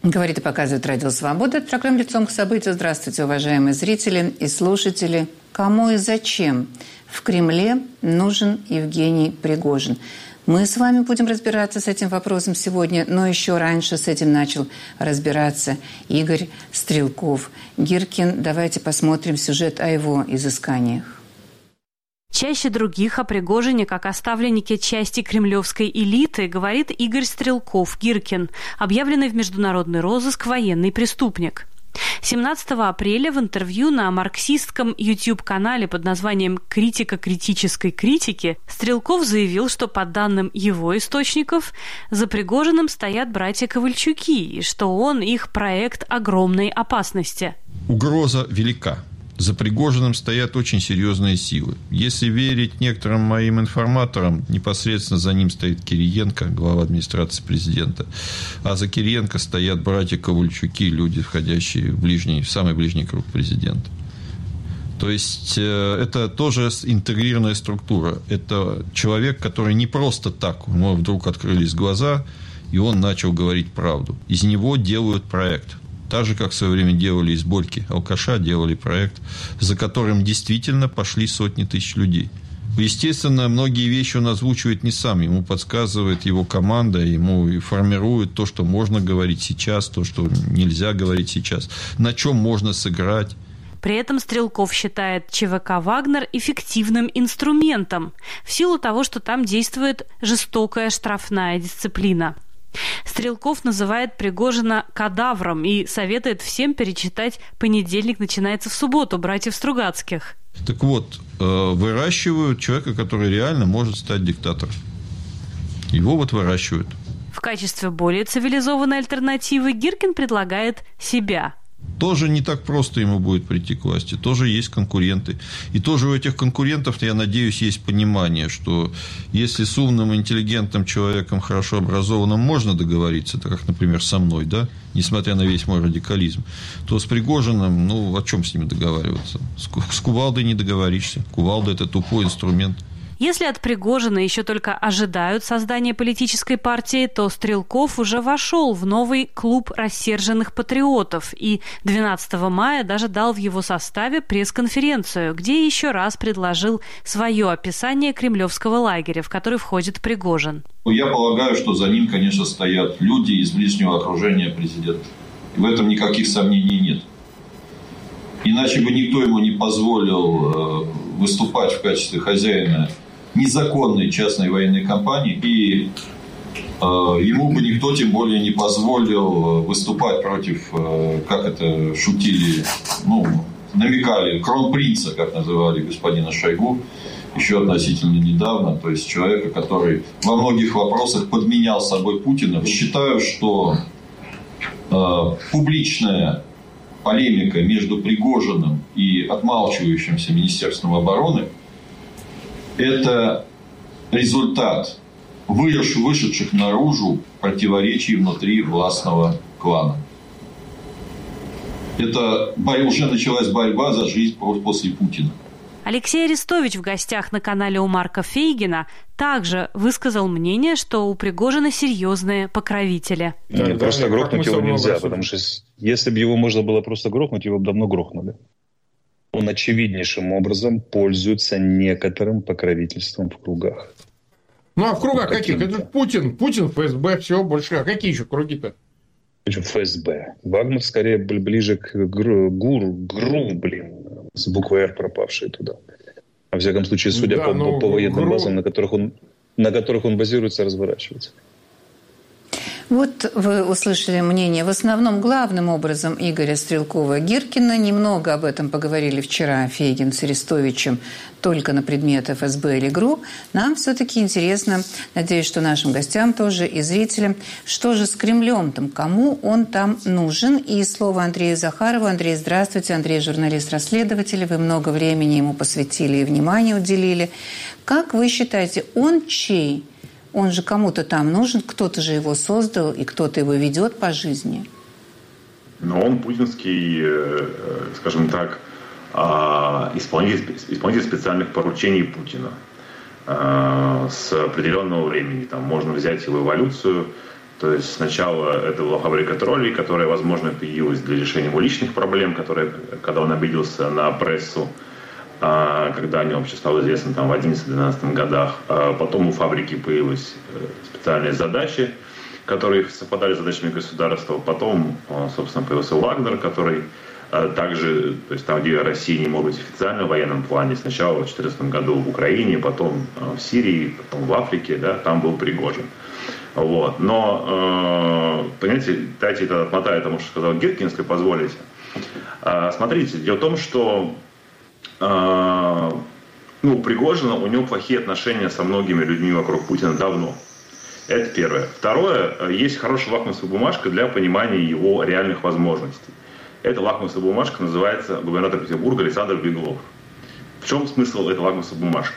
Говорит и показывает Радио Свобода. Это программа «Лицом к событию». Здравствуйте, уважаемые зрители и слушатели. Кому и зачем в Кремле нужен Евгений Пригожин? Мы с вами будем разбираться с этим вопросом сегодня, но еще раньше с этим начал разбираться Игорь Стрелков-Гиркин. Давайте посмотрим сюжет о его изысканиях. Чаще других о Пригожине, как о ставленнике части кремлевской элиты, говорит Игорь Стрелков-Гиркин, объявленный в международный розыск военный преступник. 17 апреля в интервью на марксистском YouTube-канале под названием «Критика критической критики» Стрелков заявил, что по данным его источников за Пригожиным стоят братья Ковальчуки и что он их проект огромной опасности. Угроза велика. За Пригожиным стоят очень серьезные силы. Если верить некоторым моим информаторам, непосредственно за ним стоит Кириенко, глава администрации президента. А за Кириенко стоят братья Ковальчуки, люди, входящие в самый ближний круг президента. То есть, это тоже интегрированная структура. Это человек, который не просто так, у него вдруг открылись глаза, и он начал говорить правду. Из него делают проект. Так же, как в свое время делали из Борьки алкаша, делали проект, за которым действительно пошли сотни тысяч людей. Естественно, многие вещи он озвучивает не сам. Ему подсказывает его команда, ему и формирует то, что можно говорить сейчас, то, что нельзя говорить сейчас, на чем можно сыграть. При этом Стрелков считает ЧВК «Вагнер» эффективным инструментом в силу того, что там действует жестокая штрафная дисциплина. Стрелков называет Пригожина кадавром и советует всем перечитать «Понедельник начинается в субботу» братьев Стругацких. Так вот, выращивают человека, который реально может стать диктатором. Его вот выращивают. В качестве более цивилизованной альтернативы Гиркин предлагает себя. Тоже не так просто ему будет прийти к власти. Тоже есть конкуренты. И тоже у этих конкурентов, я надеюсь, есть понимание, что если с умным, интеллигентным человеком, хорошо образованным можно договориться, так как, например, со мной, да, несмотря на весь мой радикализм, то с Пригожиным, о чем с ними договариваться? С кувалдой не договоришься. Кувалда – это тупой инструмент. Если от Пригожина еще только ожидают создания политической партии, то Стрелков уже вошел в новый клуб рассерженных патриотов и 12 мая даже дал в его составе пресс-конференцию, где еще раз предложил свое описание кремлевского лагеря, в который входит Пригожин. Я полагаю, что за ним, конечно, стоят люди из ближнего окружения президента. И в этом никаких сомнений нет. Иначе бы никто ему не позволил выступать в качестве хозяина незаконной частной военной компании, и ему бы никто тем более не позволил выступать против, как это шутили, намекали, кронпринца, как называли господина Шойгу, еще относительно недавно, то есть человека, который во многих вопросах подменял собой Путина. Считаю, что публичная полемика между Пригожиным и отмалчивающимся Министерством обороны – это результат вышедших наружу противоречий внутри властного клана. Это уже началась борьба за жизнь после Путина. Алексей Арестович в гостях на канале у Марка Фейгина также высказал мнение, что у Пригожина серьезные покровители. Просто грохнуть его нельзя, потому что если бы его можно было просто грохнуть, его бы давно грохнули. Он очевиднейшим образом пользуется некоторым покровительством в кругах. А в кругах каких? Это Путин, ФСБ, все больше. А какие еще круги-то? Причем ФСБ. Вагнер скорее ближе к ГРУ, с буквой «Р» пропавшие туда. Во всяком случае, судя по военным базам, на которых он базируется, разворачивается. Вот вы услышали мнение в основном главным образом Игоря Стрелкова-Гиркина. Немного об этом поговорили вчера Фейгин с Арестовичем только на предмет ФСБ или ГРУ. Нам все-таки интересно, надеюсь, что нашим гостям тоже и зрителям, что же с Кремлем там, кому он там нужен. И слово Андрею Захарову. Андрей, здравствуйте. Андрей, журналист-расследователь. Вы много времени ему посвятили и внимания уделили. Как вы считаете, он чей? Он же кому-то там нужен, кто-то же его создал, и кто-то его ведет по жизни. Но он путинский, скажем так, исполнитель специальных поручений Путина с определенного времени. Там можно взять его эволюцию То есть сначала это была фабрика троллей, которая, возможно, появилась для решения его личных проблем, когда он обиделся на прессу, когда о нем вообще стало известно там, в 11-12 годах. Потом у фабрики появились специальные задачи, которые совпадали с задачами государства. Потом, собственно, появился Вагнер, который также, то есть там, где Россия не может быть официально в военном плане, сначала в 2014 году в Украине, потом в Сирии, потом в Африке, да, там был Пригожин. Вот. Но, понимаете, дайте это отмотаю тому, что сказал Гиркин, если позволите. Смотрите, дело в том, что у Пригожина, у него плохие отношения со многими людьми вокруг Путина давно. Это первое. Второе, есть хорошая лакмусовая бумажка для понимания его реальных возможностей. Эта лакмусовая бумажка называется губернатор Петербурга Александр Беглов. В чем смысл этой лакмусовой бумажки?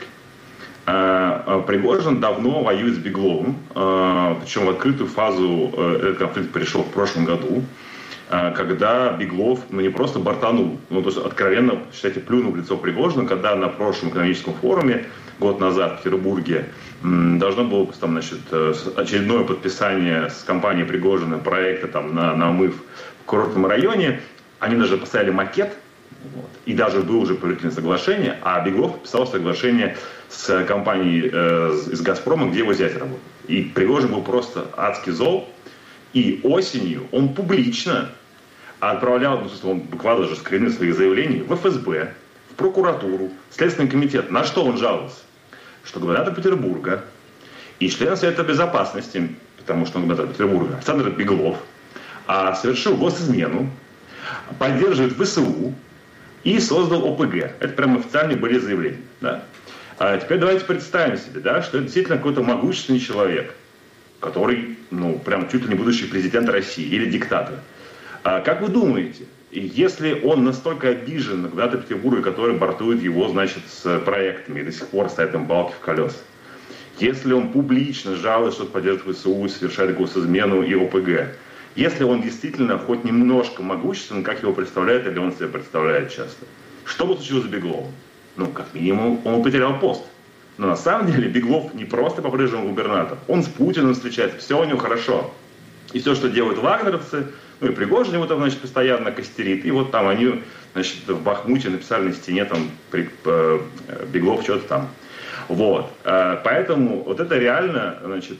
Пригожин давно воюет с Бегловым, причем в открытую фазу этот конфликт перешел в прошлом году, когда Беглов не просто бортанул, то есть откровенно, считайте, плюнул в лицо Пригожину, когда на прошлом экономическом форуме год назад в Петербурге должно было там, значит, очередное подписание с компанией Пригожина проекта там, на омыв в курортном районе. Они даже поставили макет, вот, и даже было уже предварительное соглашение, а Беглов подписал соглашение с компанией из «Газпрома», где его зять работает. И Пригожин был просто адски зол. И осенью он публично отправлял, он выкладывал даже скрины своих заявлений в ФСБ, в прокуратуру, в Следственный комитет. На что он жаловался? Что губернатор Петербурга и член Совета Безопасности, потому что он губернатор Петербурга, Александр Беглов, совершил госизмену, поддерживает ВСУ и создал ОПГ. Это прямо официальные были заявления. Да? А теперь давайте представим себе, да, что это действительно какой-то могущественный человек, который, прям чуть ли не будущий президент России или диктатор. Как вы думаете, если он настолько обижен на губернатора Петербурга, который бортует его, значит, с проектами и до сих пор ставит им палки в колеса, если он публично жалуется, что поддерживает ВСУ, совершает госизмену и ОПГ, если он действительно хоть немножко могуществен, как его представляет или он себя представляет часто, что бы случилось с Бегловым? Как минимум, он потерял пост. Но на самом деле Беглов не просто по-прежнему губернатор. Он с Путиным встречается, все у него хорошо. И все, что делают вагнеровцы, и Пригожин его там, значит, постоянно костерит. И вот там они, значит, в Бахмуте написали на стене там Беглов что-то там. Вот. Поэтому вот это реально, значит,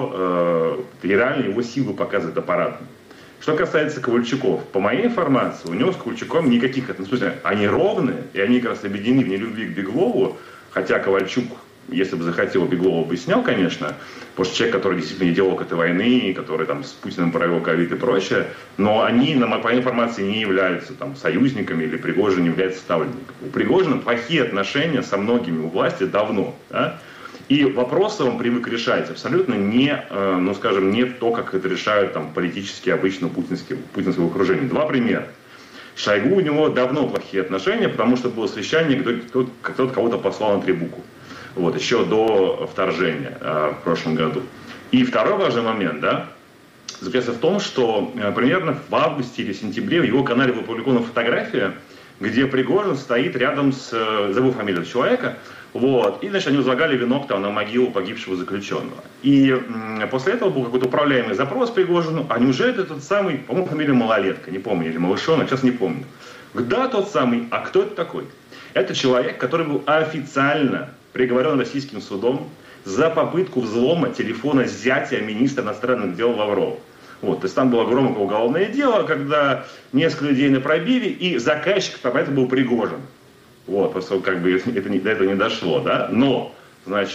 реально его силу показывает аппаратно. Что касается Ковальчуков, по моей информации, у него с Ковальчуком никаких отношений. Они ровные, и они как раз объединены в нелюбви к Беглову, хотя Ковальчук, если бы захотел, Беглова бы снял, конечно, потому что человек, который действительно идеолог этой войны, который там с Путиным провел ковид и прочее, но они, по моей информации, не являются там союзниками или Пригожин не является ставленником. У Пригожина плохие отношения со многими у власти давно, да? И вопросы он привык решать абсолютно не, не то, как это решают там политически обычно путинское окружение. Два примера. Шойгу, у него давно плохие отношения, потому что было совещание, где кто-то кого-то послал на требуку. Вот, еще до вторжения в прошлом году. И второй важный момент, да, заключается в том, что примерно в августе или сентябре в его канале была опубликована фотография, где Пригожин стоит рядом с, забыл фамилию человека, вот, и, значит, они возлагали венок там на могилу погибшего заключенного. И после этого был какой-то управляемый запрос Пригожину, а неужели это тот самый, по-моему, фамилия Малолетка, не помню, или Малышонок, сейчас не помню. Да, тот самый, а кто это такой? Это человек, который был официально приговорен российским судом за попытку взлома телефона зятя министра иностранных дел Лаврова. Вот, то есть там было громкое уголовное дело, когда несколько людей на пробиве, и заказчик там это был Пригожин. Вот, просто как бы до этого не дошло, да. Но, значит,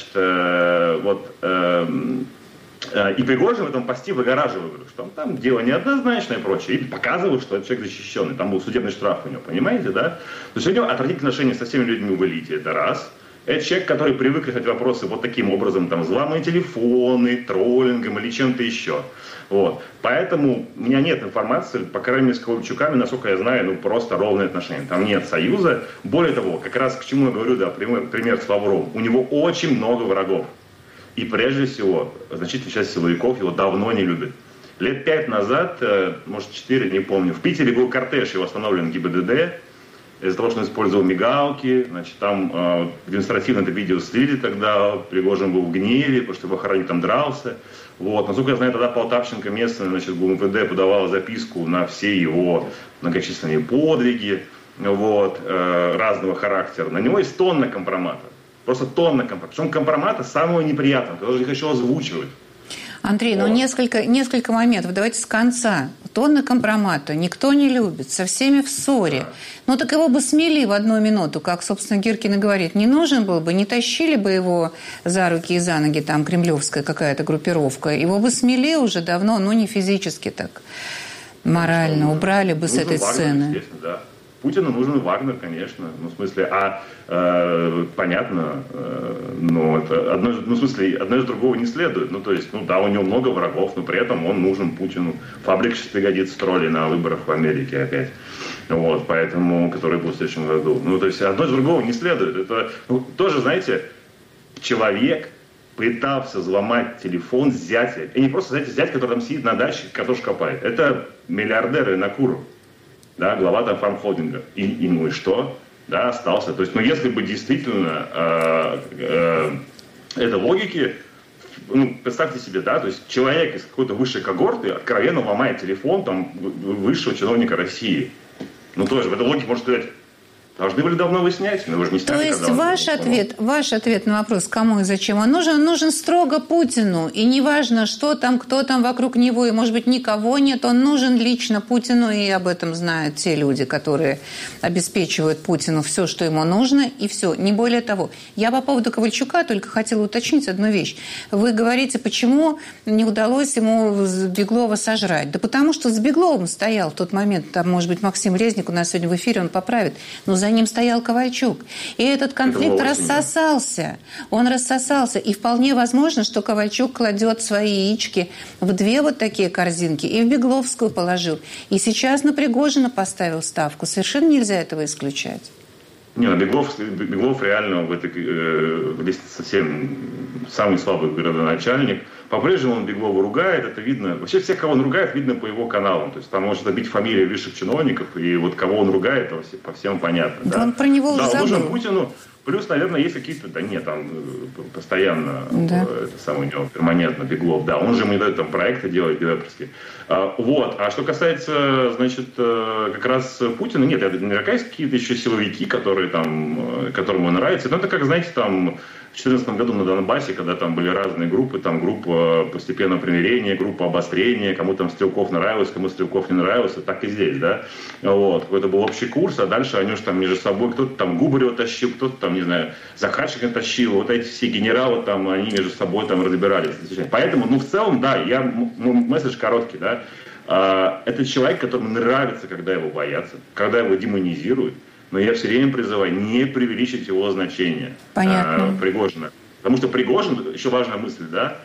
и Пригожин в этом посте выгораживал, что там дело неоднозначное и прочее, и показывал, что этот человек защищенный, там был судебный штраф у него, понимаете, да. То есть у него отвратительные отношения со всеми людьми в элите, это раз. Это человек, который привык решать вопросы вот таким образом, там, взломанные телефоны, троллингом или чем-то еще. Вот. Поэтому у меня нет информации, по крайней мере, с Ковальчуками, насколько я знаю, просто ровные отношения. Там нет союза. Более того, как раз к чему я говорю, да, пример с Лавровым. У него очень много врагов. И прежде всего, значительная часть силовиков его давно не любит. Лет 5 назад, может 4, не помню, в Питере был кортеж, его остановлен ГИБДД. Из-за того, что он использовал мигалки, значит, там демонстративно это видео слили тогда, Пригожин был в гневе, потому что в охране там дрался. Вот. Насколько я знаю, тогда Полтавченко местная, значит, ГУМВД подавала записку на все его многочисленные подвиги, вот, разного характера. На него есть тонна компромата. Просто тонна компромата. Причем компромата самого неприятного, который я не хочу озвучивать. Андрей, ну несколько моментов. Давайте с конца. Тонна компромата никто не любит, со всеми в ссоре. Ну так его бы смели в одну минуту, как, собственно, Гиркин и говорит. Не нужен был бы, не тащили бы его за руки и за ноги, там, кремлевская какая-то группировка. Его бы смели уже давно, но не физически так, морально. Убрали бы с этой сцены. Да. Путину нужен Вагнер, конечно. Ну, в смысле, понятно, но это одно из другого не следует. Ну, то есть, ну да, у него много врагов, но при этом он нужен Путину. Фабрика сейчас ягодиц строили на выборах в Америке опять. Вот, поэтому, которые будут в следующем году. Ну, то есть, одно из другого не следует. Это тоже, знаете, человек пытался взломать телефон зятя. И не просто, знаете, зять, который там сидит на даче, картошку копает. Это миллиардер Иннокуров. Да, глава там фармхолдинга. И что? Да, остался. То есть, ну, если бы действительно этой логики, ну, представьте себе, да, то есть человек из какой-то высшей когорты откровенно ломает телефон там высшего чиновника России. Ну, тоже в этой логике можно сказать, должны были давно вы снять, но вы же не сняли. То есть ваш ответ на вопрос, кому и зачем он нужен строго Путину. И неважно, что там, кто там вокруг него, и, может быть, никого нет, он нужен лично Путину, и об этом знают те люди, которые обеспечивают Путину все, что ему нужно, и все, не более того. Я по поводу Ковальчука только хотела уточнить одну вещь. Вы говорите, почему не удалось ему Беглова сожрать? Да потому что с Бегловым стоял в тот момент, там, может быть, Максим Резник у нас сегодня в эфире, он поправит, но за ним стоял Ковальчук. И этот конфликт рассосался. Он рассосался. И вполне возможно, что Ковальчук кладет свои яички в две вот такие корзинки и в Бегловскую положил. И сейчас на Пригожина поставил ставку. Совершенно нельзя этого исключать. Не, Беглов реально в этой лестнице совсем самый слабый городоначальник. По-прежнему он Беглова ругает, это видно. Вообще всех, кого он ругает, видно по его каналам. То есть там может забить фамилии высших чиновников, и вот кого он ругает, по всем понятно. Да, он про него уже забыл. Нужен Путину. Плюс, наверное, есть какие-то... Да нет, там постоянно, это самое у него перманентно Беглов. Да, он же ему не дает там проекты делать девелоперские. Вот. А что касается, значит, как раз Путина, нет, наверняка есть какие-то еще силовики, которые там, которым он нравится. Но это как, знаете, там... В 2014 году на Донбассе, когда там были разные группы, там группа постепенного примирения, группа обострения, кому там Стрелков нравился, кому Стрелков не нравился, так и здесь, да. Вот, какой-то был общий курс, а дальше они же там между собой, кто-то там Губарева тащил, кто-то там, не знаю, Захарченко тащил, вот эти все генералы там, они между собой там разбирались. Поэтому, ну, в целом, да, месседж короткий, да. Это человек, которому нравится, когда его боятся, когда его демонизируют. Но я все время призываю не преувеличить его значение. Понятно. Пригожина. Потому что Пригожин, еще важная мысль,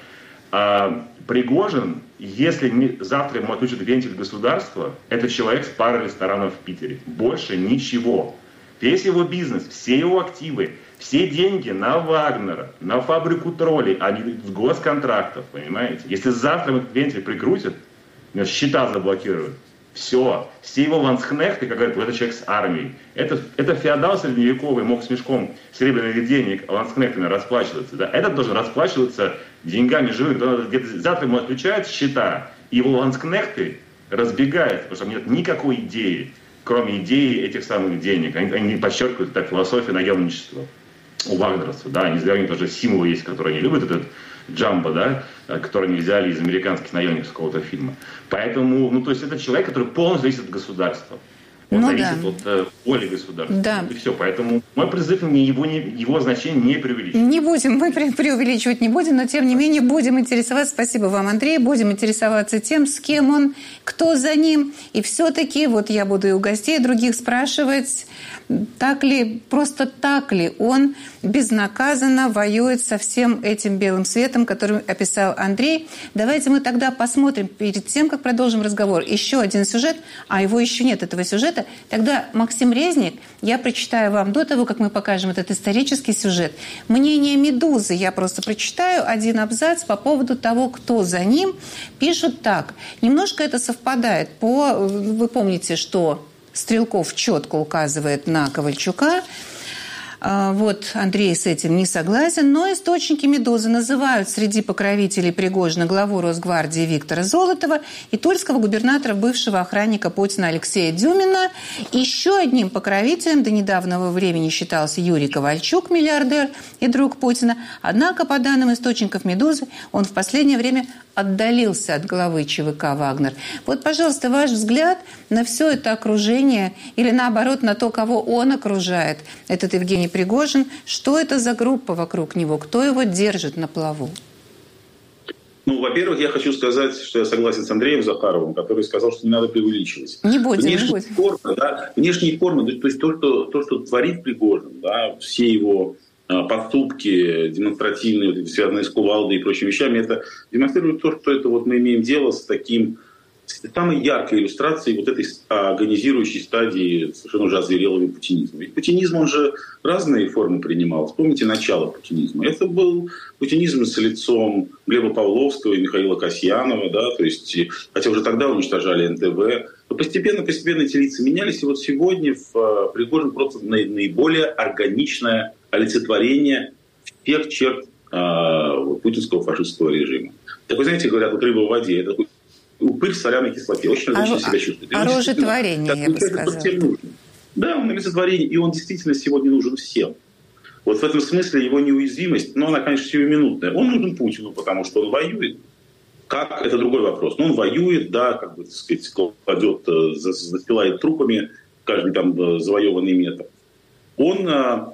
да, Пригожин, если завтра ему отключат вентиль государства, это человек с парой ресторанов в Питере. Больше ничего. Весь его бизнес, все его активы, все деньги на Вагнера, на фабрику троллей, они с госконтрактов, понимаете? Если завтра этот вентиль прикрутят, счета заблокируют. Все его ланскнехты, как говорят, это человек с армией. Это феодал средневековый мог с мешком серебряных денег ланскнехтами расплачиваться. Да? Этот должен расплачиваться деньгами живых. Завтра ему отключают счета, и его ланскнехты разбегаются, потому что нет никакой идеи, кроме идеи этих самых денег. Они подчеркивают так философию наемничества у вагнеровцев. Да? Не зря у них даже символ есть, который они любят, этот Джамбо, да, который они взяли из американских наемников какого-то фильма. Поэтому, ну, то есть это человек, который полностью зависит от государства. Он зависит от воли государства. Да. И все. Поэтому мой призыв его значение не преувеличивать. Не будем, мы преувеличивать не будем, но тем не менее будем интересоваться. Спасибо вам, Андрей. Будем интересоваться тем, с кем он, кто за ним. И все-таки вот я буду и у гостей других спрашивать, так ли он безнаказанно воюет со всем этим белым светом, который описал Андрей. Давайте мы тогда посмотрим, перед тем, как продолжим разговор, еще один сюжет, а его еще нет, этого сюжета. Тогда Максим Резник, я прочитаю вам до того, как мы покажем этот исторический сюжет, мнение «Медузы». Я просто прочитаю один абзац по поводу того, кто за ним. Пишут так. Немножко это совпадает. Вы помните, что Стрелков четко указывает на Ковальчука. Вот Андрей с этим не согласен, но источники «Медузы» называют среди покровителей Пригожина главу Росгвардии Виктора Золотова и тульского губернатора, бывшего охранника Путина Алексея Дюмина. Еще одним покровителем до недавнего времени считался Юрий Ковальчук, миллиардер и друг Путина. Однако, по данным источников «Медузы», он в последнее время отдалился от главы ЧВК «Вагнер». Вот, пожалуйста, ваш взгляд на все это окружение или, наоборот, на то, кого он окружает, этот Евгений Пригожин. Что это за группа вокруг него? Кто его держит на плаву? Ну, во-первых, я хочу сказать, что я согласен с Андреем Захаровым, который сказал, что не надо преувеличивать. Не будем. Внешние формы, то есть то, что творит Пригожин, да, все его поступки демонстративные, связанные с кувалдой и прочими вещами, это демонстрирует то, что это вот мы имеем дело с самой яркой иллюстрацией вот этой агонизирующей стадии совершенно уже озверелого путинизма. Ведь путинизм, он же разные формы принимал. Вспомните начало путинизма. Это был путинизм с лицом Глеба Павловского и Михаила Касьянова, да, то есть, хотя уже тогда уничтожали НТВ. Но постепенно эти лица менялись, и вот сегодня в Пригожин просто наиболее органичное олицетворение всех черт путинского фашистского режима. Так вы знаете, говорят, вот рыба в воде, это такой упырь в соляной кислоте. Очень различно себя чувствует. Оружетворение, я бы сказала. Да, он олицетворение, и он действительно сегодня нужен всем. Вот в этом смысле его неуязвимость, но она, конечно, сиюминутная. Он нужен Путину, потому что он воюет. Как? Это другой вопрос. Но он воюет, да, как бы, так сказать, кладет, застилает трупами каждый там завоеванный метр. Он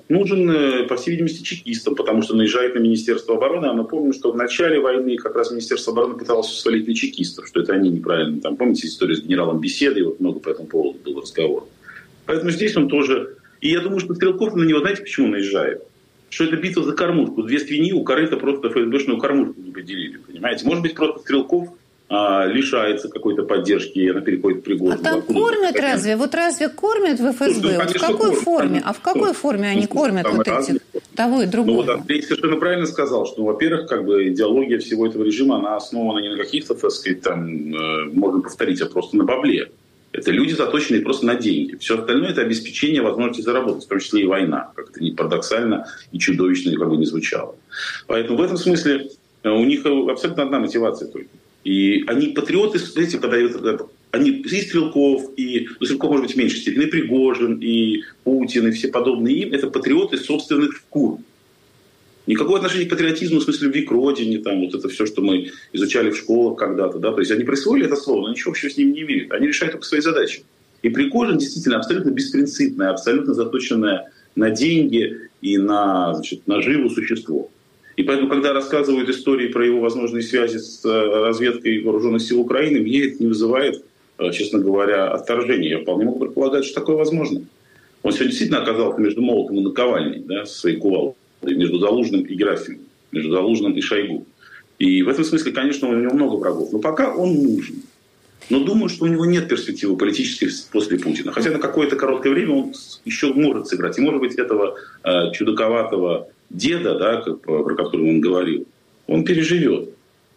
нужен, по всей видимости, чекистам, потому что наезжает на Министерство обороны. А мы помним, что в начале войны как раз Министерство обороны пыталось свалить на чекистов, что это они неправильно. Там, помните историю с генералом Беседой? Вот много по этому поводу было разговор. Поэтому здесь он тоже... И я думаю, что Стрелков на него, знаете, почему наезжает? Что это битва за кормушку. Две свиньи у корыта просто ФСБшную кормушку не поделили, понимаете? Может быть, просто Стрелков лишается какой-то поддержки, и она переходит в Пригожин. А там кормят разве? Вот разве кормят в ФСБ? Ну, в какой форме? А в какой форме они кормят вот этих того и другого? Ну, вот Андрей совершенно правильно сказал, что, во-первых, как бы идеология всего этого режима, она основана не на каких-то, так сказать, там, можно повторить, а просто на бабле. Это люди, заточенные просто на деньги. Все остальное – это обеспечение возможности заработать, в том числе и война, как это не парадоксально и чудовищно как бы не звучало. Поэтому в этом смысле у них абсолютно одна мотивация только. И они патриоты, знаете, когда они и Стрелков, Стрелков, может быть, в меньшей степени, и Пригожин, и Путин, и все подобные им, это патриоты собственных шкур. Никакого отношения к патриотизму в смысле любви к родине, там, вот это все, что мы изучали в школах когда-то. Да? То есть они присвоили это слово, но ничего общего с ним не имеют. Они решают только свои задачи. И Пригожин действительно абсолютно беспринципное, абсолютно заточенное на деньги и на, значит, наживу существо. И поэтому, когда рассказывают истории про его возможные связи с разведкой вооруженных сил Украины, мне это не вызывает, честно говоря, отторжения. Я вполне могу предполагать, что такое возможно. Он сегодня действительно оказался между молотом и наковальней, да, с своей кувалдой, между Залужным и Герасимовым, между Залужным и Шойгу. И в этом смысле, конечно, у него много врагов. Но пока он нужен. Но думаю, что у него нет перспективы политической после Путина. Хотя на какое-то короткое время он еще может сыграть. И, может быть, этого чудаковатого деда, да, про которого он говорил, он переживет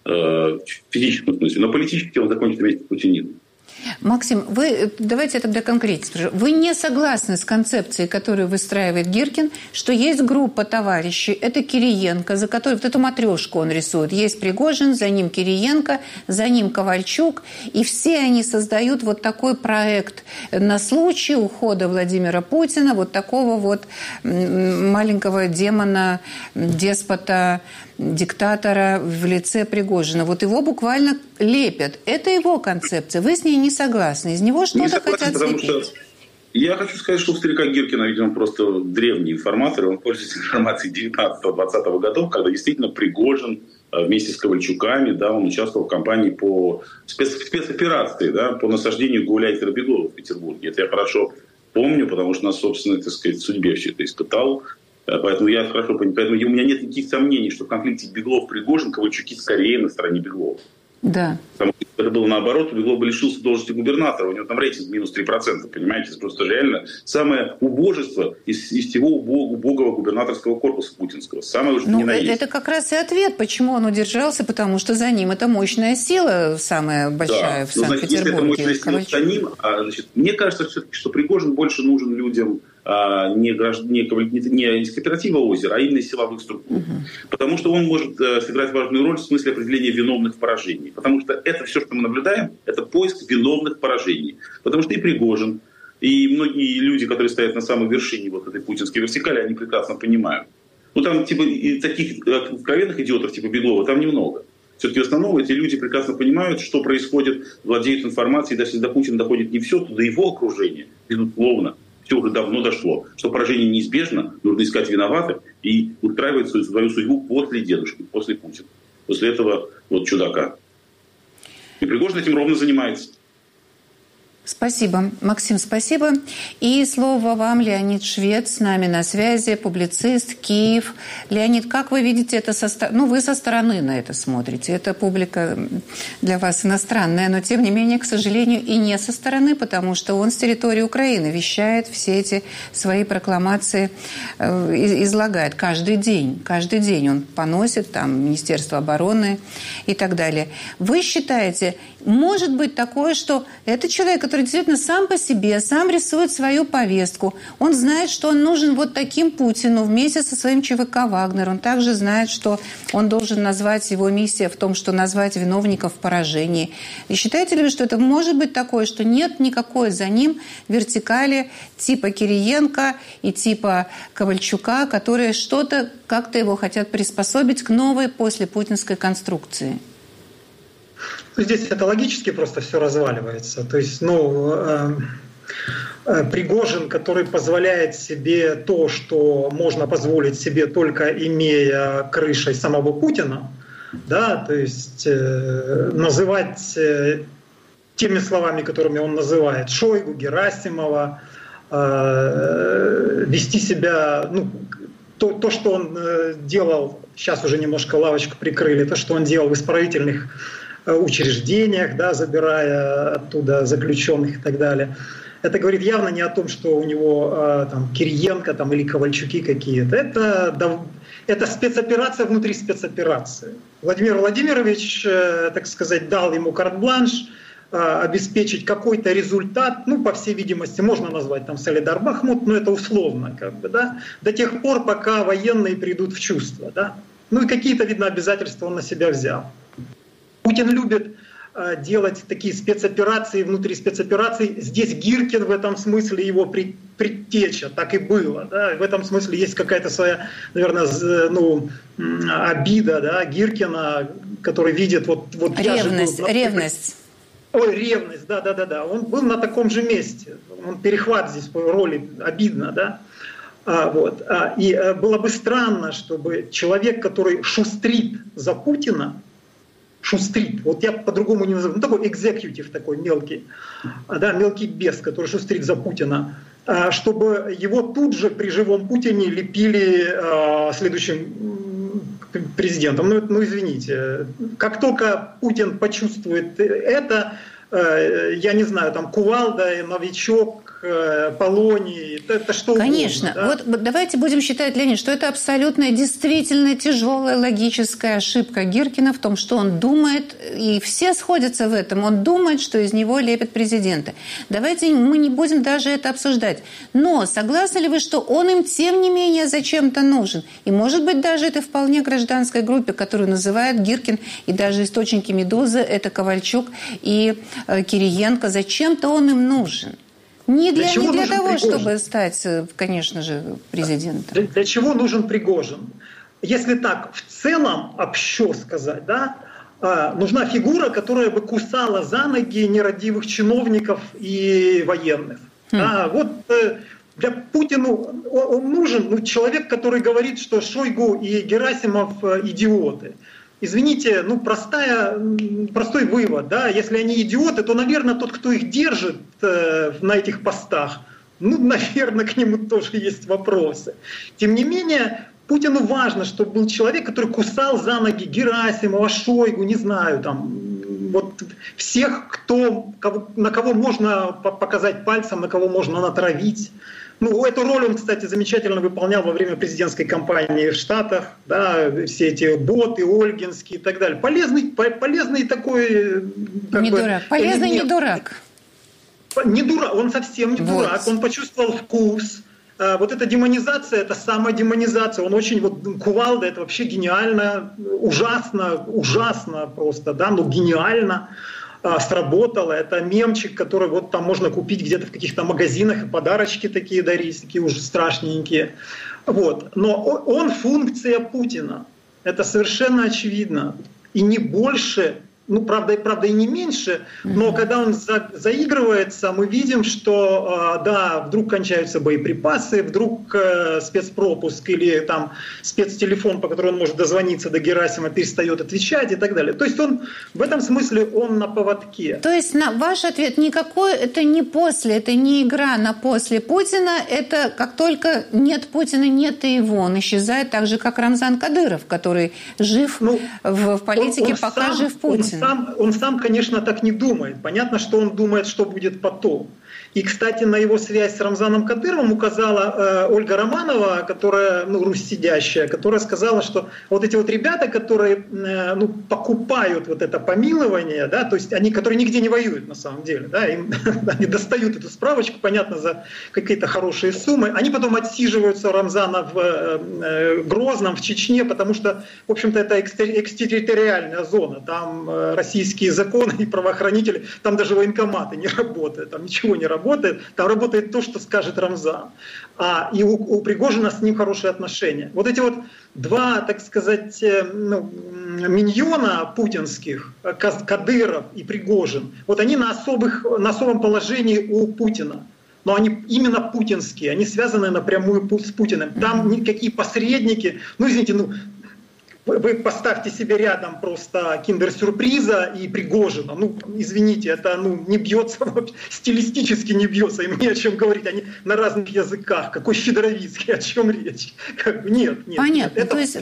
в физическом смысле. Но политически он закончит вместе с путинизмом. Максим, давайте я тогда конкретно скажу. Вы не согласны с концепцией, которую выстраивает Гиркин, что есть группа товарищей, это Кириенко, за которой вот эту матрешку он рисует. Есть Пригожин, за ним Кириенко, за ним Ковальчук, и все они создают вот такой проект на случай ухода Владимира Путина, вот такого вот маленького демона, деспота, диктатора в лице Пригожина. Вот его буквально лепят. Это его концепция. Вы с ней не согласны. Из него что-то хотят слепить. Я хочу сказать, что у старика Гиркина, видимо, просто древний информатор. Он пользуется информацией 19-20 годов, когда действительно Пригожин вместе с Ковальчуками, да, он участвовал в кампании по спецоперации, да, по насаждению гауляйтера Беглова в Петербурге. Это я хорошо помню, потому что на собственной, так сказать, судьбе все это испытал. Поэтому я хорошо понимаю. Поэтому у меня нет никаких сомнений, что в конфликте Беглов-Пригожин Ковальчуки скорее на стороне Беглова. Да. Потому что это было наоборот, Беглов бы лишился должности губернатора, у него там рейтинг минус 3%, понимаете? Это просто реально самое убожество из всего убогого губернаторского корпуса путинского. Самое уж не наесть. Это как раз и ответ, почему он удержался, потому что за ним это мощная сила самая большая, да, в Санкт-Петербурге. Значит, если это мощная сила за ним, значит, мне кажется все-таки, что Пригожин больше нужен людям не из кооператива озера, а именно из силовых структур. Потому что он может сыграть важную роль в смысле определения виновных в поражении. Потому что это все, что мы наблюдаем, это поиск виновных в поражении. Потому что и Пригожин, и многие люди, которые стоят на самой вершине вот этой путинской вертикали, они прекрасно понимают. Ну, там типа и таких откровенных идиотов типа Беглова там немного. Все-таки в основном эти люди прекрасно понимают, что происходит, владеют информацией, даже если до Путина доходит не все, то до его окружения, безусловно, все уже давно дошло, что поражение неизбежно, нужно искать виноватых и устраивать свою судьбу после дедушки, после Путина, после этого вот чудака. И Пригожин этим ровно занимается. Спасибо. Максим, спасибо. И слово вам, Леонид Швед, с нами на связи, публицист, Киев. Леонид, как вы видите это вы со стороны на это смотрите. Это публика для вас иностранная, но тем не менее, к сожалению, и не со стороны, потому что он с территории Украины вещает все эти свои прокламации, излагает каждый день. Каждый день он поносит там Министерство обороны и так далее. Вы считаете, может быть такое, что это человек, который действительно сам по себе, сам рисует свою повестку. Он знает, что он нужен вот таким Путину вместе со своим ЧВК «Вагнер». Он также знает, что он должен назвать, его миссия в том, что назвать виновников в поражении. И считаете ли вы, что это может быть такое, что нет никакой за ним вертикали типа Кириенко и типа Ковальчука, которые что-то, как-то его хотят приспособить к новой послепутинской конструкции? Здесь это логически просто все разваливается. То есть, Пригожин, который позволяет себе то, что можно позволить себе только имея крышей самого Путина, да, то есть называть теми словами, которыми он называет Шойгу, Герасимова, вести себя, то, что он делал, сейчас уже немножко лавочку прикрыли, то, что он делал в исправительных учреждениях, да, забирая оттуда заключенных и так далее. Это говорит явно не о том, что у него там Кириенко там, или Ковальчуки какие-то. Это спецоперация внутри спецоперации. Владимир Владимирович, так сказать, дал ему карт-бланш обеспечить какой-то результат, по всей видимости, можно назвать там Солидар-Бахмут, но это условно, да, до тех пор, пока военные придут в чувство, да. И какие-то, видно, обязательства он на себя взял. Путин любит делать такие спецоперации внутри спецопераций. Здесь Гиркин в этом смысле его предтеча, так и было. Да? В этом смысле есть какая-то своя, наверное, обида, да, Гиркина, который видит ревность. Ревность, да. Он был на таком же месте. Он перехват здесь по роли, обидно, да. И было бы странно, чтобы человек, который шустрит за Путина, вот я по-другому не назову, такой экзекьютив такой мелкий, да, мелкий бес, который шустрит за Путина, чтобы его тут же при живом Путине лепили следующим президентом. Извините, как только Путин почувствует это, я не знаю, там Кувалда, Новичок, Полоний, это что угодно. Конечно. Да? Вот давайте будем считать, Леонид, что это абсолютно действительно тяжелая логическая ошибка Гиркина в том, что он думает, и все сходятся в этом, он думает, что из него лепят президента. Давайте мы не будем даже это обсуждать. Но согласны ли вы, что он им тем не менее зачем-то нужен? И может быть даже это вполне гражданской группе, которую называет Гиркин, и даже источники «Медузы» это Ковальчук и Кириенко. Зачем-то он им нужен? Не для того, чтобы стать, конечно же, президентом. Для чего нужен Пригожин? Если так в целом общо сказать, да, нужна фигура, которая бы кусала за ноги нерадивых чиновников и военных. Да, вот для Путина он нужен человек, который говорит, что Шойгу и Герасимов идиоты. Извините, простой вывод, да, если они идиоты, то, наверное, тот, кто их держит на этих постах, наверное, к нему тоже есть вопросы. Тем не менее, Путину важно, чтобы был человек, который кусал за ноги Герасимова, Шойгу, не знаю, там, вот всех, на кого можно показать пальцем, на кого можно натравить. Эту роль он, кстати, замечательно выполнял во время президентской кампании в Штатах, да, все эти боты, Ольгинские и так далее. Полезный такой... Полезный не дурак. Не дурак, он совсем не дурак. Он почувствовал вкус вот эта демонизация, это самодемонизация. Он очень, вот Кувалда, это вообще гениально, ужасно просто, да, но гениально сработало. Это мемчик, который вот там можно купить где-то в каких-то магазинах и подарочки такие дарить, такие уже страшненькие. Вот. Но он функция Путина. Это совершенно очевидно. И не больше, ну, правда и не меньше, но когда он заигрывается, мы видим, что, да, вдруг кончаются боеприпасы, вдруг спецпропуск или там спецтелефон, по которому он может дозвониться до Герасима, перестает отвечать и так далее. То есть он, в этом смысле, он на поводке. То есть ваш ответ никакой, это не после, это не игра на после Путина, это как только нет Путина, нет и его. Он исчезает так же, как Рамзан Кадыров, который жив в политике, пока жив Путин. Он сам, конечно, так не думает. Понятно, что он думает, что будет потом. И, кстати, на его связь с Рамзаном Кадыровым указала Ольга Романова, которая, руссидящая, которая сказала, что вот эти вот ребята, которые покупают вот это помилование, да, то есть они, которые нигде не воюют на самом деле, да, они достают эту справочку, понятно, за какие-то хорошие суммы, они потом отсиживаются у Рамзана в Грозном, в Чечне, потому что, в общем-то, это экстерриториальная зона, там российские законы и правоохранители, там даже военкоматы не работают, там ничего не работает, там работает то, что скажет Рамзан. И у Пригожина с ним хорошие отношения. Вот эти вот два, так сказать, миньона путинских, Кадыров и Пригожин, вот они на особом положении у Путина. Но они именно путинские, они связаны напрямую с Путиным. Там никакие посредники, извините, вы поставьте себе рядом просто киндер-сюрприза и Пригожина. Извините, это не бьется, стилистически не бьется, им не о чем говорить. Они на разных языках. Какой Щедровицкий, о чем речь? Нет. Понятно. Это то есть,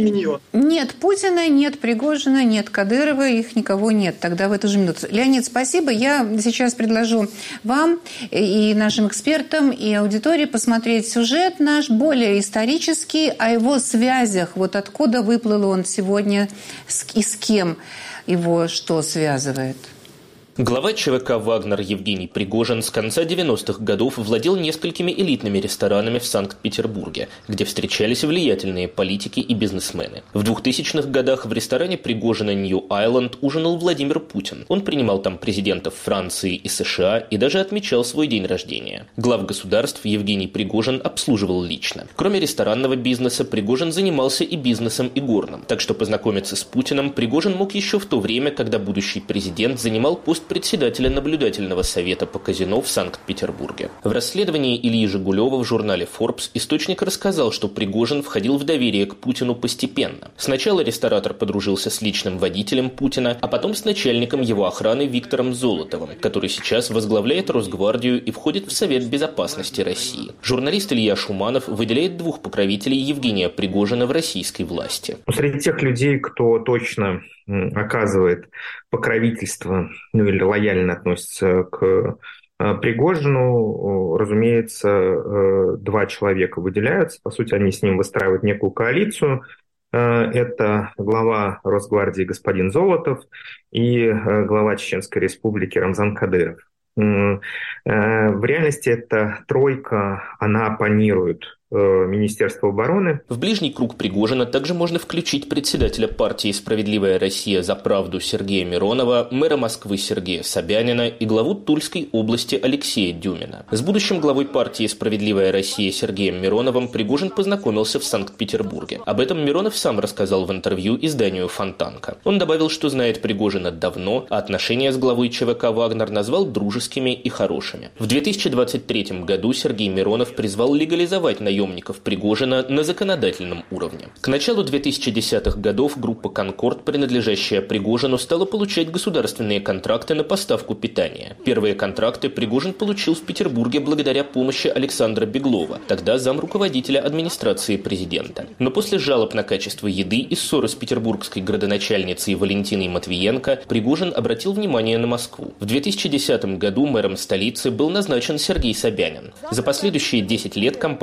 нет Путина, нет Пригожина, нет Кадырова, их никого нет. Тогда в эту же минуту. Леонид, спасибо. Я сейчас предложу вам и нашим экспертам, и аудитории посмотреть сюжет наш более исторический, о его связях. Вот откуда выплыл он сегодня и с кем его что связывает? Глава ЧВК «Вагнер» Евгений Пригожин с конца 90-х годов владел несколькими элитными ресторанами в Санкт-Петербурге, где встречались влиятельные политики и бизнесмены. В 2000-х годах в ресторане Пригожина «Нью-Айленд» ужинал Владимир Путин. Он принимал там президентов Франции и США и даже отмечал свой день рождения. Глав государств Евгений Пригожин обслуживал лично. Кроме ресторанного бизнеса, Пригожин занимался и бизнесом игорным. Так что познакомиться с Путиным Пригожин мог еще в то время, когда будущий президент занимал пост председателя наблюдательного совета по казино в Санкт-Петербурге. В расследовании Ильи Жигулева в журнале Forbes источник рассказал, что Пригожин входил в доверие к Путину постепенно. Сначала ресторатор подружился с личным водителем Путина, а потом с начальником его охраны Виктором Золотовым, который сейчас возглавляет Росгвардию и входит в Совет безопасности России. Журналист Илья Шуманов выделяет двух покровителей Евгения Пригожина в российской власти. Среди тех людей, кто точно оказывает покровительство, или лояльно относится к Пригожину, разумеется, два человека выделяются. По сути, они с ним выстраивают некую коалицию. Это глава Росгвардии господин Золотов и глава Чеченской Республики Рамзан Кадыров. В реальности эта тройка, она оппонирует Министерства обороны. В ближний круг Пригожина также можно включить председателя партии «Справедливая Россия за правду» Сергея Миронова, мэра Москвы Сергея Собянина и главу Тульской области Алексея Дюмина. С будущим главой партии «Справедливая Россия» Сергеем Мироновым Пригожин познакомился в Санкт-Петербурге. Об этом Миронов сам рассказал в интервью изданию «Фонтанка». Он добавил, что знает Пригожина давно, а отношения с главой ЧВК «Вагнер» назвал дружескими и хорошими. В 2023 году Сергей Миронов призвал легализовать наемников Пригожина на законодательном уровне. К началу 2010-х годов группа «Конкорд», принадлежащая Пригожину, стала получать государственные контракты на поставку питания. Первые контракты Пригожин получил в Петербурге благодаря помощи Александра Беглова, тогда замруководителя администрации президента. Но после жалоб на качество еды и ссоры с петербургской градоначальницей Валентиной Матвиенко Пригожин обратил внимание на Москву. В 2010 году мэром столицы был назначен Сергей Собянин. За последующие 10 лет компания Евгения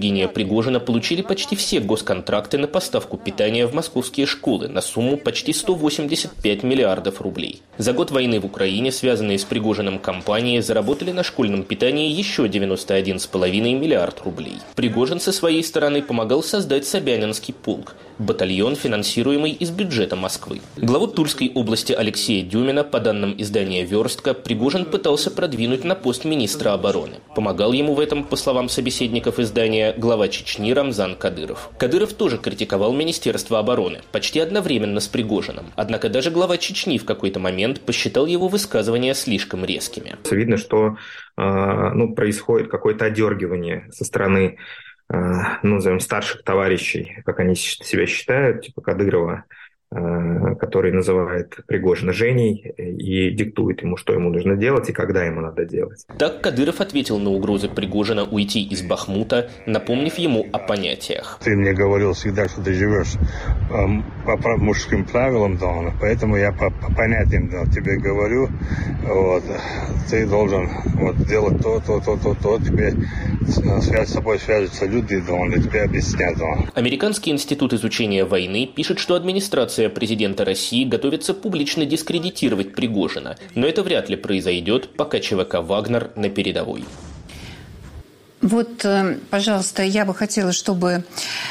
Евгения Пригожина получили почти все госконтракты на поставку питания в московские школы на сумму почти 185 миллиардов рублей. За год войны в Украине, связанные с Пригожиным компании, заработали на школьном питании еще 91,5 миллиард рублей. Пригожин со своей стороны помогал создать Собянинский полк – батальон, финансируемый из бюджета Москвы. Главу Тульской области Алексея Дюмина, по данным издания «Верстка», Пригожин пытался продвинуть на пост министра обороны. Помогал ему в этом, по словам собеседников издания, глава Чечни Рамзан Кадыров. Кадыров тоже критиковал Министерство обороны, почти одновременно с Пригожиным. Однако даже глава Чечни в какой-то момент посчитал его высказывания слишком резкими. Видно, что происходит какое-то одергивание со стороны назовем, старших товарищей, как они себя считают, типа Кадырова, который называет Пригожина Женей и диктует ему, что ему нужно делать и когда ему надо делать. Так Кадыров ответил на угрозы Пригожина уйти из Бахмута, напомнив ему о понятиях. Ты мне говорил всегда, что ты живешь по мужским правилам, да, поэтому я по понятиям тебе говорю, ты должен делать то, тебе с собой свяжутся люди, и тебе объяснят. Американский институт изучения войны пишет, что администрация президента России готовится публично дискредитировать Пригожина, но это вряд ли произойдет, пока ЧВК «Вагнер» на передовой. Вот, пожалуйста, я бы хотела, чтобы,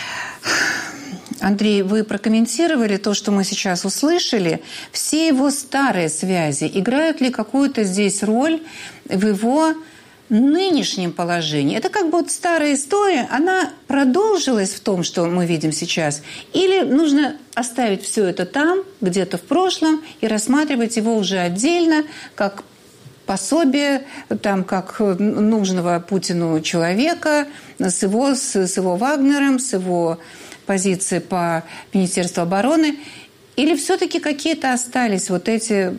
Андрей, вы прокомментировали то, что мы сейчас услышали. Все его старые связи играют ли какую-то здесь роль в его нынешнем положении? Это как бы вот старая история, она продолжилась в том, что мы видим сейчас? Или нужно оставить все это там, где-то в прошлом, и рассматривать его уже отдельно, как пособие, там, как нужного Путину человека, с его Вагнером, с его позицией по Министерству обороны? Или все-таки какие-то остались вот эти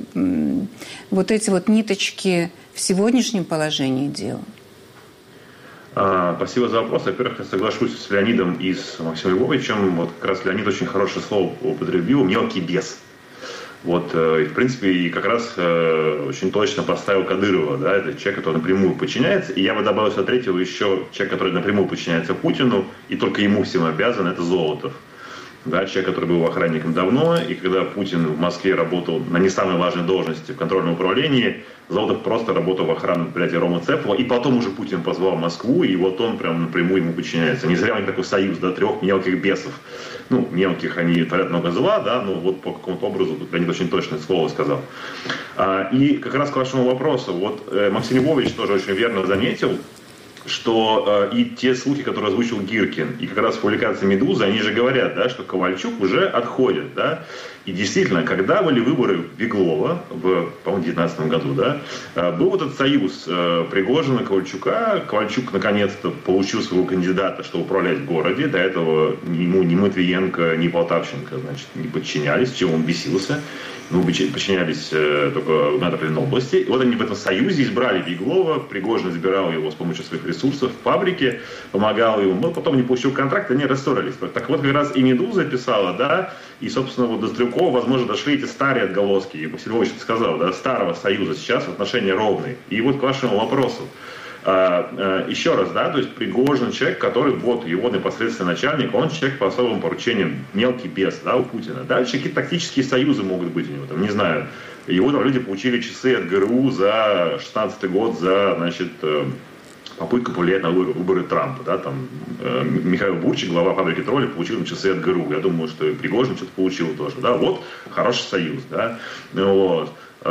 ниточки в сегодняшнем положении дел? Спасибо за вопрос. Во-первых, я соглашусь с Леонидом и с Максимом Львовичем. Вот как раз Леонид очень хорошее слово употребил – мелкий бес. И, в принципе, и как раз очень точно поставил Кадырова. Да, это человек, который напрямую подчиняется. И я бы добавил сюда третьего еще человек, который напрямую подчиняется Путину, и только ему всем обязан – это Золотов. Да, человек, который был охранником давно, и когда Путин в Москве работал на не самой важной должности в контрольном управлении, Золотов просто работал в охранном предприятии Ромы Цепова, и потом уже Путин позвал в Москву, и вот он прям напрямую ему подчиняется. Не зря у них такой союз, да, трех мелких бесов. Мелких они творят много зла, да, но вот по какому-то образу тут Леонид очень точное слово сказал. И как раз к вашему вопросу, Максим Львович тоже очень верно заметил, что и те слухи, которые озвучил Гиркин, и как раз в публикации «Медузы», они же говорят, да, что Ковальчук уже отходит. Да? И действительно, когда были выборы Беглова, по-моему, в 2019 году, да, был этот союз Пригожина, Ковальчука. Ковальчук наконец-то получил своего кандидата, чтобы управлять в городе. До этого ему ни Матвиенко, ни Полтавченко, не подчинялись, чем он бесился. Подчинялись только губернатору области. И вот они в этом союзе избрали Беглова, Пригожин избирал его с помощью своих ресурсов в фабрике, помогал ему, но потом не получил контракт, они рассорились. Так вот, как раз и «Медуза» писала, да, и, собственно, до Стрелкова, возможно, дошли эти старые отголоски, и Василий Львович сказал, да, старого союза сейчас отношения ровные. И вот к вашему вопросу. Еще раз, да, то есть Пригожин человек, который его непосредственный начальник, он человек по особым поручениям, мелкий бес, да, у Путина. Дальше какие-то тактические союзы могут быть у него, там, не знаю. Его люди получили часы от ГРУ за 16-й год за, попытку повлиять на выборы Трампа, да, там Михаил Бурчик, глава фабрики троллей, получил часы от ГРУ. Я думаю, что и Пригожин что-то получил тоже, да, вот хороший союз, да, вот.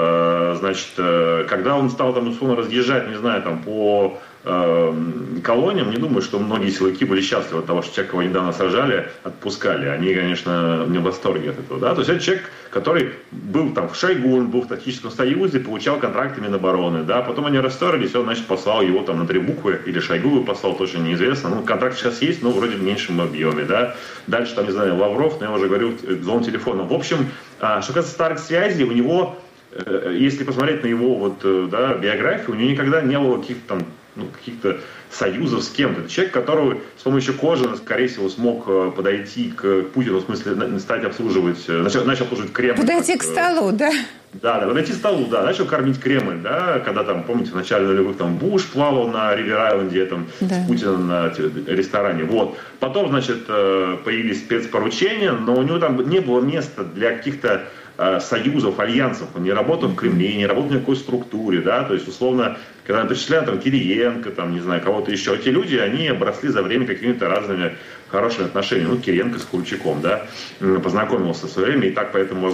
Когда он стал там условно разъезжать, не знаю, там по колониям, не думаю, что многие силовики были счастливы от того, что человека, кого недавно сажали, отпускали. Они, конечно, не в восторге от этого. Да? То есть это человек, который был там в Шойгу, он был в тактическом союзе, получал контракты Минобороны. Да? Потом они расстроились, он, послал его там на 3 буквы, или Шойгу послал, точно неизвестно. Контракт сейчас есть, но вроде в меньшем объеме. Да? Дальше, там, не знаю, Лавров, но я уже говорил, звон телефоном. В общем, что касается старых связей, у него, если посмотреть на его биографию, у него никогда не было каких-то там каких-то союзов с кем-то. Это человек, который с помощью Кожина, скорее всего, смог подойти к Путину, в смысле, начать обслуживать, начал обслуживать Кремль. Подойти к столу, да? Да, подойти к столу, да, начал кормить Кремль, да, когда там, помните, в начале нулевых там Буш плавал на Ривер-Айленде, там, с Путиным на ресторане, вот. Потом, значит, появились спецпоручения, но у него там не было места для каких-то союзов, альянсов. Он не работал в Кремле, не работал в никакой структуре, да, то есть, условно, когда перечисляют там Кириенко, там, не знаю, кого-то еще, эти люди, они обросли за время какими-то разными хорошими отношениями. Кириенко с Курчаком, да, познакомился в свое время, и так поэтому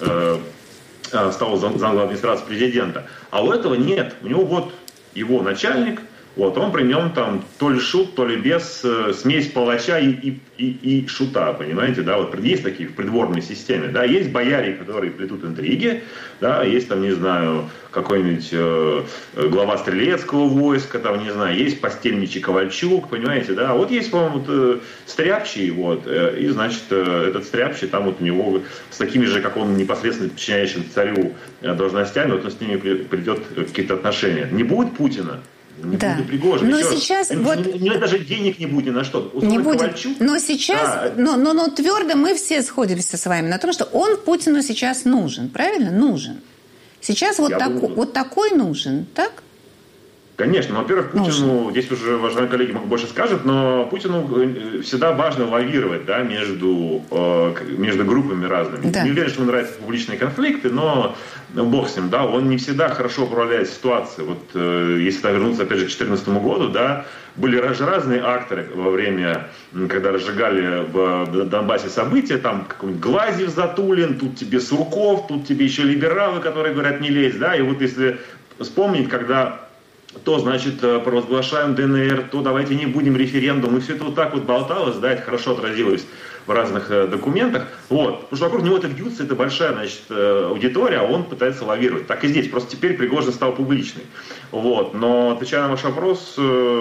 стал замглавы администрации президента. А у этого нет. У него вот его начальник, вот, он при нем там то ли шут, то ли без, смесь палача и шута, понимаете, да, вот есть такие в придворной системе, да, есть бояре, которые плетут интриги, да, есть там, не знаю, какой-нибудь глава стрелецкого войска, там, не знаю, есть постельничий Ковальчук, понимаете, да, вот есть, по-моему, вот, стряпчий, вот, и, значит, этот стряпчий, там вот у него с такими же, как он, непосредственно подчиняющим царю должностями, вот он с ними придет в какие-то отношения. Не будет Путина, не будет Пригожина. Но сейчас вот... У него даже денег не будет ни на что. Не будет. Ковальчук, но сейчас, да. но твердо мы все сходимся с вами на том, что он Путину сейчас нужен. Правильно? Нужен. Сейчас вот такой нужен, так? Конечно. Во-первых, Путину, здесь уже уважаемые коллеги больше скажут, но Путину всегда важно лавировать, да, между группами разными. Да. Не уверен, что ему нравятся публичные конфликты, но бог с ним, да, он не всегда хорошо управляет ситуацией. Вот если вернуться опять же к 2014 году, да, были разные акторы во время, когда разжигали в Донбассе события, там какой-нибудь Глазьев, Затулин, тут тебе Сурков, тут тебе еще либералы, которые говорят не лезь, да, и вот если вспомнить, когда то, значит, провозглашаем ДНР, то давайте не будем референдум. И все это вот так вот болталось, да, это хорошо отразилось в разных документах. Вот. Потому что вокруг него это вьются, это большая, значит, аудитория, а он пытается лавировать. Так и здесь. Просто теперь Пригожин стал публичный. Вот. Но, отвечая на ваш вопрос,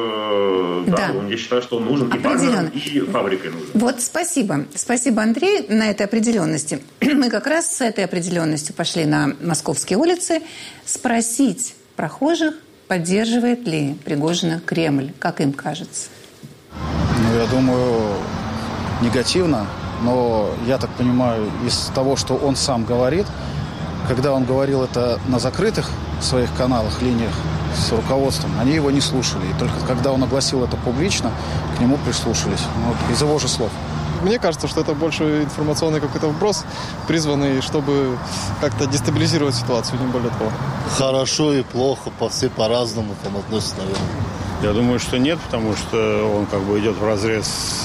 да, я считаю, что он нужен и базовым, и фабрикой нужен. Вот спасибо. Спасибо, Андрей, на этой определенности. Мы как раз с этой определенностью пошли на московские улицы спросить прохожих, поддерживает ли Пригожина Кремль, как им кажется? Я думаю, негативно, но я так понимаю, из того, что он сам говорит, когда он говорил это на закрытых своих каналах, линиях с руководством, они его не слушали. И только когда он огласил это публично, к нему прислушались. Из его же слов. Мне кажется, что это больше информационный какой-то вброс, призванный, чтобы как-то дестабилизировать ситуацию, не более того. Хорошо и плохо, все по-разному там относятся, наверное. Я думаю, что нет, потому что он как бы идет вразрез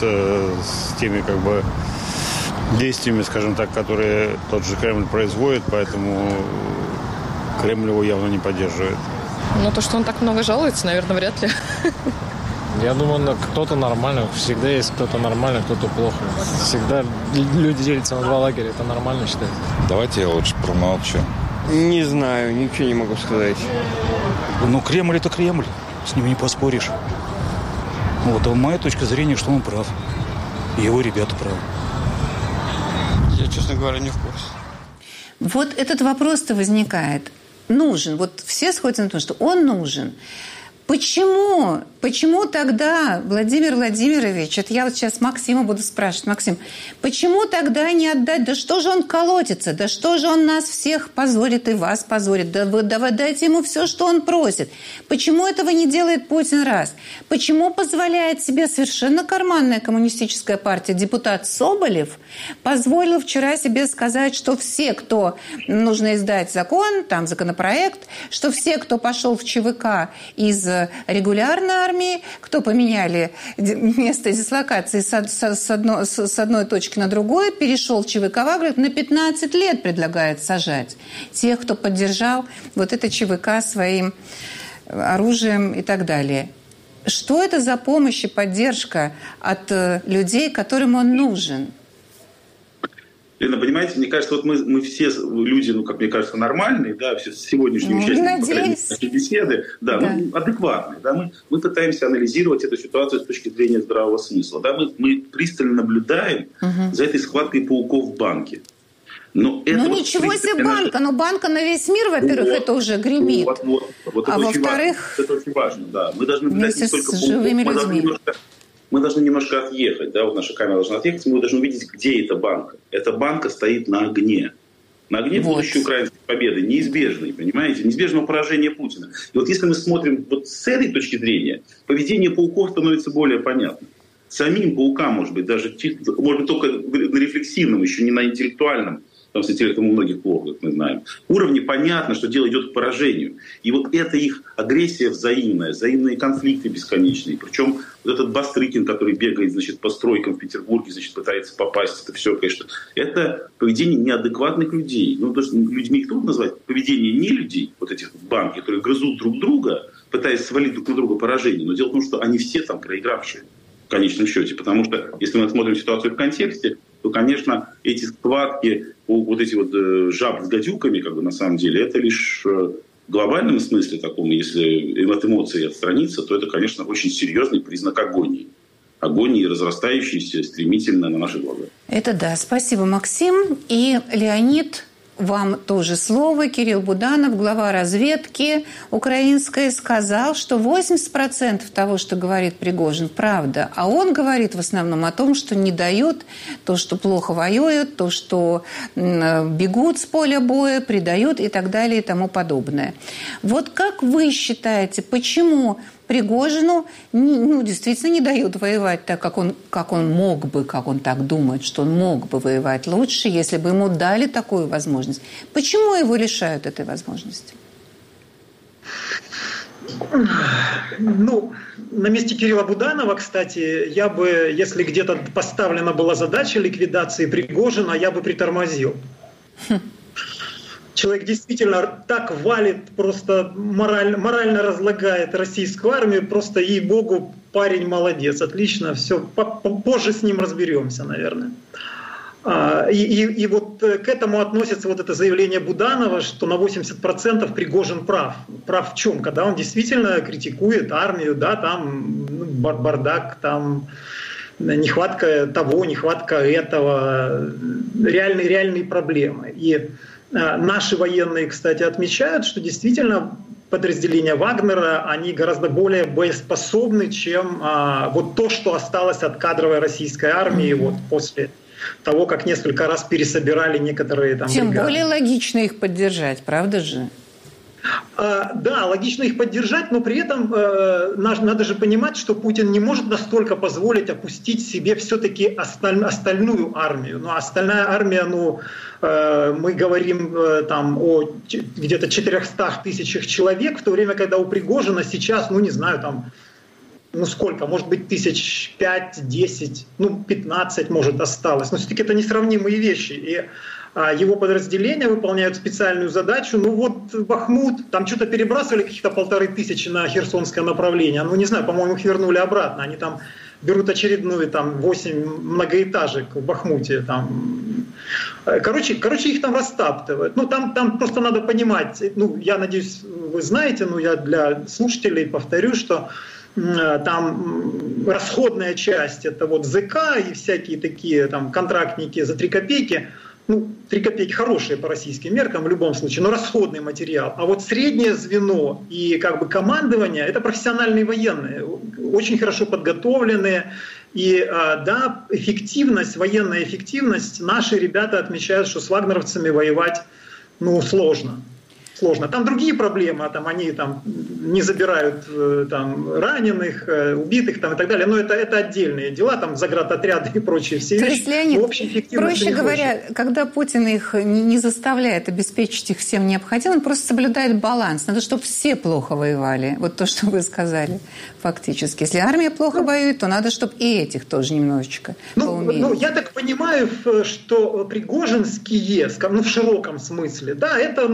с теми как бы действиями, скажем так, которые тот же Кремль производит, поэтому Кремль его явно не поддерживает. Ну, то, что он так много жалуется, наверное, вряд ли. Я думаю, кто-то нормальный. Всегда есть кто-то нормальный, кто-то плохо. Всегда люди делятся на два лагеря. Это нормально, считается. Давайте я лучше промолчу. Не знаю, ничего не могу сказать. Ну, Кремль – это Кремль. С ним не поспоришь. Вот, а моя точка зрения, что он прав. И его ребята правы. Я, честно говоря, не в курсе. Вот этот вопрос-то возникает. Нужен. Вот все сходятся на том, что он нужен. Почему? Почему тогда, Владимир Владимирович, это я вот сейчас Максима буду спрашивать, Максим, почему тогда не отдать, да что же он колотится, да что же он нас всех позорит и вас позорит, да вы дайте ему все, что он просит. Почему этого не делает Путин раз? Почему позволяет себе совершенно карманная коммунистическая партия, депутат Соболев, позволил вчера себе сказать, что все, кто нужно издать закон, там законопроект, что все, кто пошел в ЧВК из регулярной армии, кто поменяли место дислокации с одной точки на другую, перешел в ЧВК Вагнер, на 15 лет предлагает сажать тех, кто поддержал вот это ЧВК своим оружием и так далее. Что это за помощь и поддержка от людей, которым он нужен? Лена, понимаете, мне кажется, вот мы все люди, как мне кажется, нормальные, да, все сегодняшние участники нашей беседы, да. Адекватные, да, мы пытаемся анализировать эту ситуацию с точки зрения здравого смысла, да, мы пристально наблюдаем за этой схваткой пауков в банке. Но это ничего себе банка, но банка на весь мир, во-первых, это уже гремит. А во-вторых, это очень важно, да. Мы должны взять не только живыми людьми. Мы должны немножко отъехать, да, вот наша камера должна отъехать, мы должны увидеть, где эта банка. Эта банка стоит на огне. На огне будущей украинской победы, неизбежной, понимаете, неизбежного поражения Путина. И вот если мы смотрим вот с этой точки зрения, поведение пауков становится более понятным. Самим паукам, может быть, даже может быть, только на рефлексивном, еще не на интеллектуальном, потому что с интеллектом у многих плохо, как мы знаем, уровне понятно, что дело идет к поражению. И вот это их агрессия взаимная, взаимные конфликты бесконечные. Причем вот этот Бастрыкин, который бегает, значит, по стройкам в Петербурге, значит, пытается попасть, это все, конечно, это поведение неадекватных людей. Ну, то, что людьми кто назвать? Поведение не людей, вот этих банк, которые грызут друг друга, пытаясь свалить друг на друга поражение. Но дело в том, что они все там проигравшие в конечном счете. Потому что, если мы смотрим ситуацию в контексте, то, конечно, эти схватки, вот эти вот жаб с гадюками, как бы на самом деле, это лишь в глобальном смысле таком, если от эмоций отстраниться, то это, конечно, очень серьезный признак агонии. Агонии, разрастающейся стремительно на наши глаза. Это да. Спасибо, Максим. И Леонид, вам тоже слово. Кирилл Буданов, глава разведки украинской, сказал, что 80% того, что говорит Пригожин, правда. А он говорит в основном о том, что не дают, то, что плохо воюют, то, что бегут с поля боя, предают и так далее и тому подобное. Вот как вы считаете, почему Пригожину действительно не дают воевать так, как он мог бы, как он так думает, что он мог бы воевать лучше, если бы ему дали такую возможность? Почему его лишают этой возможности? Ну, на месте Кирилла Буданова, кстати, я бы, если где-то поставлена была задача ликвидации Пригожина, я бы притормозил. Человек действительно так валит, просто морально разлагает российскую армию. Просто, ей-богу, парень молодец. Отлично, все. Позже с ним разберемся, наверное. И вот к этому относится вот это заявление Буданова, что на 80% Пригожин прав. Прав в чем? Когда он действительно критикует армию, да, там бардак, там нехватка того, нехватка этого, реальные проблемы. И наши военные, кстати, отмечают, что действительно подразделения Вагнера, они гораздо более боеспособны, чем вот то, что осталось от кадровой российской армии вот после того, как несколько раз пересобирали некоторые там Тем бригады. более логично их поддержать, правда же? Да, логично их поддержать, но при этом надо же понимать, что Путин не может настолько позволить опустить себе все-таки остальную армию. Ну, остальная армия, мы говорим там о где-то 400 тысячах человек, в то время, когда у Пригожина сейчас, не знаю, там, сколько, может быть, 5, 10, 15, может, осталось. Но все-таки это несравнимые вещи. И его подразделения выполняют специальную задачу. Бахмут, там что-то перебрасывали каких-то 1500 на Херсонское направление. Не знаю, по-моему, их вернули обратно. Они там берут очередную 8 многоэтажек в Бахмуте. Короче, их там растаптывают. Там просто надо понимать, я надеюсь, вы знаете, я для слушателей повторю, что там расходная часть, это вот ЗК и всякие такие там контрактники за 3 копейки. 3 копейки хорошие по российским меркам в любом случае, но расходный материал. А вот среднее звено и командование — это профессиональные военные, очень хорошо подготовленные. И да, эффективность, военная эффективность, наши ребята отмечают, что с вагнеровцами воевать сложно. Там другие проблемы, они не забирают раненых, убитых и так далее, но это отдельные дела, заградотряды и прочие все вещи. То есть, Леонид, проще говоря, когда Путин их не заставляет обеспечить их всем необходимым, он просто соблюдает баланс. Надо, чтобы все плохо воевали. Вот то, что вы сказали фактически. Если армия плохо воюет, то надо, чтобы и этих тоже немножечко поумели. Я так понимаю, что пригожинские, в широком смысле, да, это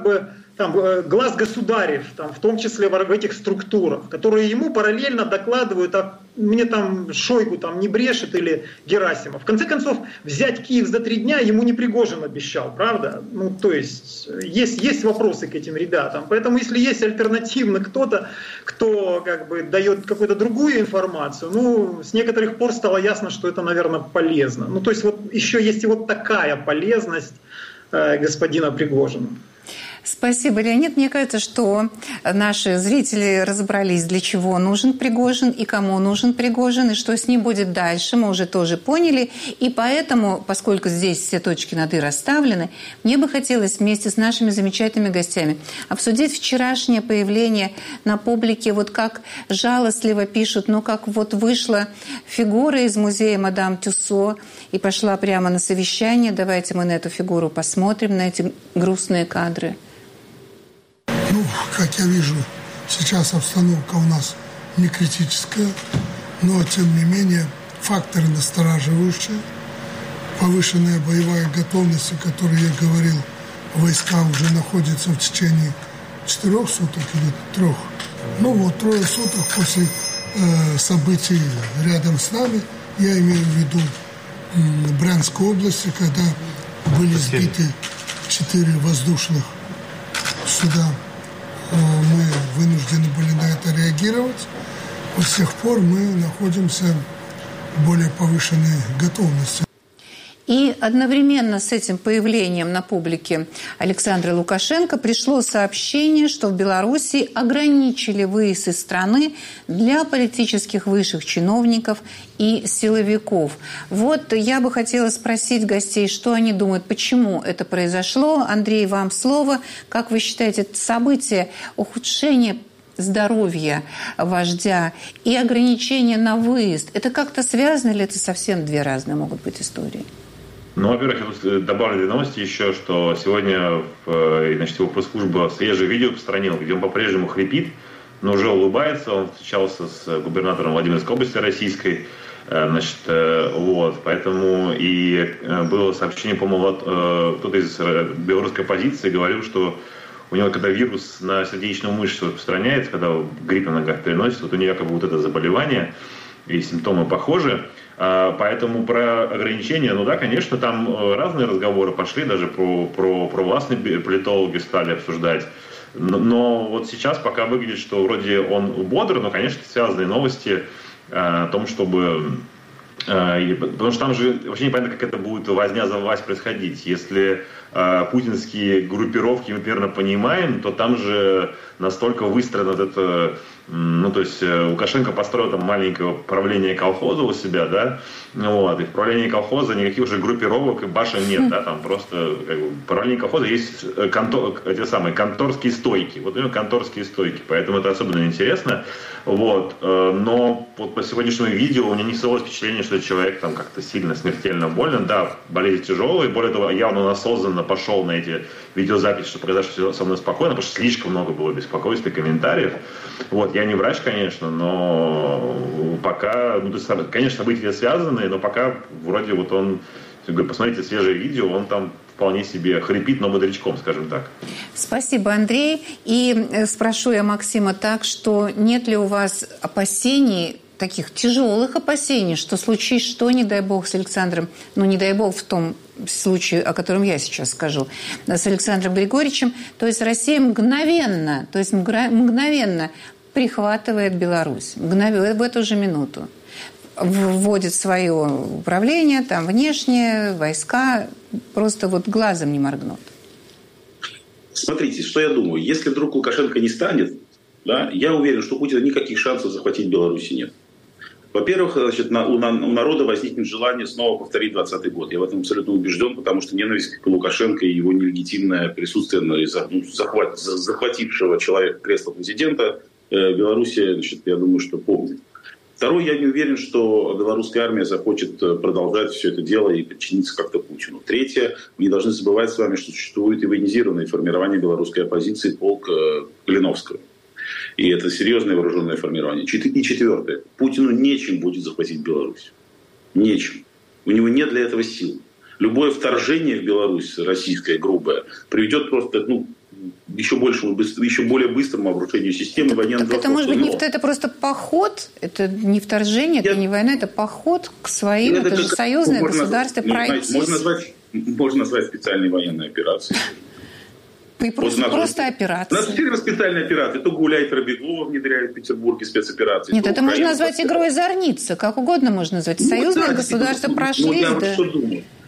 глаз государев, в том числе в этих структурах, которые ему параллельно докладывают, мне Шойгу не брешет или Герасимов. В конце концов, взять Киев за 3 дня ему не Пригожин обещал, правда? То есть есть вопросы к этим ребятам. Поэтому если есть альтернативно кто-то, кто дает какую-то другую информацию, с некоторых пор стало ясно, что это, наверное, полезно. То есть еще есть и вот такая полезность господина Пригожина. Спасибо, Леонид. Мне кажется, что наши зрители разобрались, для чего нужен Пригожин и кому нужен Пригожин, и что с ним будет дальше, мы уже тоже поняли. И поэтому, поскольку здесь все точки над «и» расставлены, мне бы хотелось вместе с нашими замечательными гостями обсудить вчерашнее появление на публике, вот как жалостливо пишут, ну как вот вышла фигура из музея мадам Тюссо и пошла прямо на совещание. Давайте мы на эту фигуру посмотрим, на эти грустные кадры. Ну, как я вижу, сейчас обстановка у нас не критическая, но, тем не менее, факторы настораживающие. Повышенная боевая готовность, о которой я говорил, войска уже находятся в течение 4 суток или 3. Ну вот, 3 суток после событий рядом с нами, я имею в виду Брянской области, когда были сбиты 4 воздушных суда. Мы вынуждены были на это реагировать. Вот с тех пор мы находимся в более повышенной готовности. И одновременно с этим появлением на публике Александра Лукашенко пришло сообщение, что в Беларуси ограничили выезд из страны для политических высших чиновников и силовиков. Вот я бы хотела спросить гостей, что они думают, почему это произошло. Андрей, вам слово. Как вы считаете, это событие ухудшения здоровья вождя и ограничения на выезд, это как-то связано или это совсем 2 разные могут быть истории? Ну, во-первых, я тут добавлю 2 новости еще, что сегодня его пресс-служба свежее видео распространила, где он по-прежнему хрипит, но уже улыбается. Он встречался с губернатором Владимирской области российской. Вот, поэтому и было сообщение, по-моему, кто-то из белорусской оппозиции говорил, что у него, когда вирус на сердечную мышцу распространяется, когда грипп на ногах переносится, вот у него якобы вот это заболевание и симптомы похожи. Поэтому про ограничения, ну да, конечно, там разные разговоры пошли, даже про властные политологи стали обсуждать. Но вот сейчас пока выглядит, что вроде он бодр, но, конечно, связанные новости о том, чтобы... Потому что там же вообще непонятно, как это будет возня за власть происходить. Если путинские группировки мы примерно понимаем, то там же настолько выстроено это... Ну, то есть Лукашенко построил там маленькое правление колхоза у себя, да, вот, и в правлении колхоза никаких уже группировок и башен нет, да, там просто как бы, в правлении колхоза есть эти самые конторские стойки, вот у него конторские стойки, поэтому это особенно интересно, вот, но вот по сегодняшнему видео у меня не создалось впечатление, что человек там как-то сильно смертельно болен, да, болезнь тяжелая, более того, явно он осознанно пошел на эти видеозаписи, чтобы показать, что все со мной спокойно, потому что слишком много было беспокойства и комментариев, вот. Я не врач, конечно, но пока, ну, то есть, конечно, события связаны, но пока вроде вот он, посмотрите свежее видео, он там вполне себе хрипит, но бодрячком, скажем так. Спасибо, Андрей. И спрошу я Максима так, что нет ли у вас опасений, таких тяжелых опасений, что случись что, не дай бог, с Александром, ну, не дай бог в том случае, о котором я сейчас скажу, с Александром Григорьевичем, то есть Россия мгновенно прихватывает Беларусь в эту же минуту. Вводит свое управление, там внешние войска, просто вот глазом не моргнут. Смотрите, что я думаю. Если вдруг Лукашенко не станет, да, я уверен, что у Путина никаких шансов захватить Беларусь нет. Во-первых, значит, у народа возникнет желание снова повторить 2020 год. Я в этом абсолютно убежден, потому что ненависть к Лукашенко и его нелегитимное присутствие захватившего человека кресло президента Беларуси, значит, я думаю, что помнит. Второе, я не уверен, что белорусская армия захочет продолжать все это дело и подчиниться как-то Путину. Третье, мы не должны забывать с вами, что существует и военизированное формирование белорусской оппозиции, полк Калиновского. И это серьезное вооруженное формирование. И четвертое, Путину нечем будет захватить Беларусь. Нечем. У него нет для этого сил. Любое вторжение в Беларусь, российское, грубое, приведет просто, еще более быстрому обрушению системы военного. Это может быть это просто поход, это не вторжение, это не война, это поход к своим, это же союзное государство, пройтись. Можно назвать специальной военной операцией. И просто операция. У нас теперь специальная операция. То Гуляйтера Беглова внедряют в Петербурге спецоперации. Нет, это можно назвать игрой Зорницы, как угодно можно назвать. Союзное государство прошли. Я вот что думаю.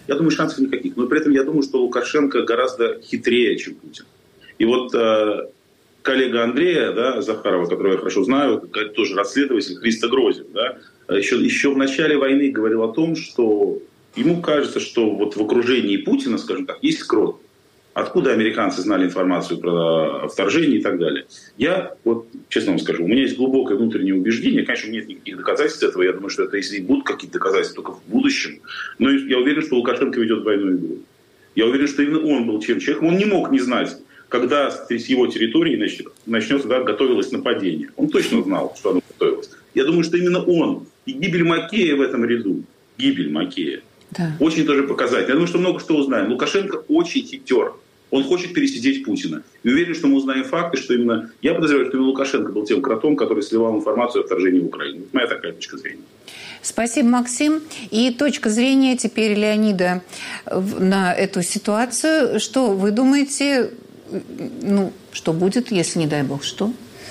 Я думаю, шансов никаких. Но при этом я думаю, что Лукашенко гораздо хитрее, чем Путин. И вот коллега Андрея, да, Захарова, которого я хорошо знаю, тоже расследователь Христо Грозев, да, еще в начале войны говорил о том, что ему кажется, что вот в окружении Путина, скажем так, есть скрот. Откуда американцы знали информацию про вторжение и так далее. Я, вот честно вам скажу, у меня есть глубокое внутреннее убеждение, конечно, нет никаких доказательств этого, я думаю, что это, если и будут какие-то доказательства, только в будущем, но я уверен, что Лукашенко ведет двойную игру. Я уверен, что именно он был тем человеком, он не мог не знать, когда с его территории начнется, да, готовилось нападение. Он точно знал, что оно готовилось. Я думаю, что именно он, и гибель Макея в этом ряду, гибель Макея, да, очень тоже показательно. Я думаю, что много что узнаем. Лукашенко очень хитер. Он хочет пересидеть Путина. И уверен, что мы узнаем факты, что именно... Я подозреваю, что именно Лукашенко был тем кротом, который сливал информацию о вторжении в Украину. Это моя такая точка зрения. Спасибо, Максим. И точка зрения теперь Леонида на эту ситуацию. Что вы думаете, что будет, если, не дай бог, что?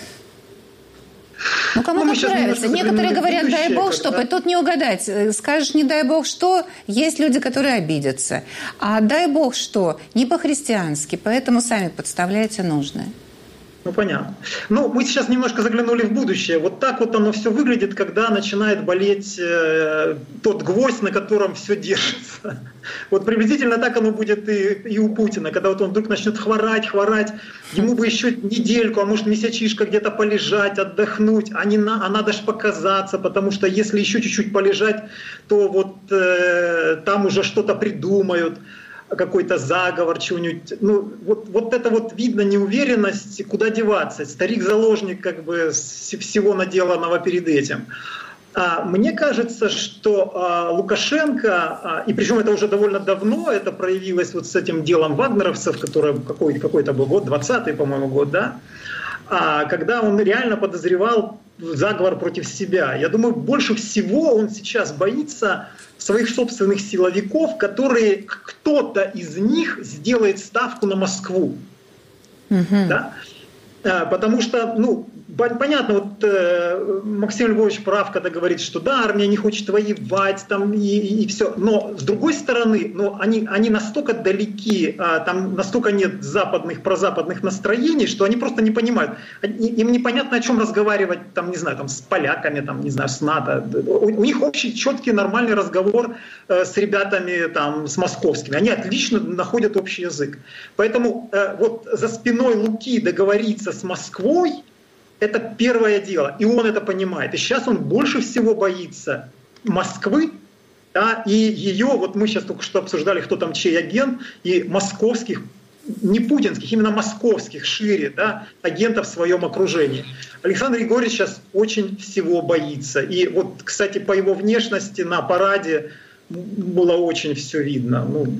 Кому как нравится. Некоторые говорят, дай бог, чтобы тут не угадать. Скажешь, не дай бог, что, есть люди, которые обидятся. А дай бог, что, не по-христиански, поэтому сами подставляйте нужное. Понятно. Мы сейчас немножко заглянули в будущее. Вот так вот оно все выглядит, когда начинает болеть тот гвоздь, на котором все держится. Вот приблизительно так оно будет и у Путина, когда вот он вдруг начнет хворать, ему бы еще недельку, а может месячишко где-то полежать, отдохнуть, а надо ж показаться, потому что если еще чуть-чуть полежать, то вот там уже что-то придумают. Какой-то заговор, чего-нибудь. Вот это вот видно неуверенность, куда деваться. Старик-заложник всего наделанного перед этим. Мне кажется, что Лукашенко, и причем это уже довольно давно, это проявилось вот с этим делом вагнеровцев, который какой-то был год, 20-й, по-моему, год, да, когда он реально подозревал заговор против себя. Я думаю, больше всего он сейчас боится своих собственных силовиков, которые кто-то из них сделает ставку на Москву. Да? Потому что, понятно, вот Максим Львович прав, когда говорит, что да, армия не хочет воевать, там и все. Но с другой стороны, они настолько далеки, там настолько нет прозападных настроений, что они просто не понимают. Им непонятно, о чем разговаривать, там, не знаю, там, с поляками, там, не знаю, с НАТО. У них общий, четкий, нормальный разговор с ребятами, там, с московскими. Они отлично находят общий язык. Поэтому вот за спиной Луки договориться с Москвой — это первое дело, и он это понимает. И сейчас он больше всего боится Москвы, да, и ее, вот мы сейчас только что обсуждали, кто там чей агент, и московских, не путинских, именно московских, шире, да, агентов в своем окружении. Александр Григорьевич сейчас очень всего боится. И вот, кстати, по его внешности на параде было очень все видно.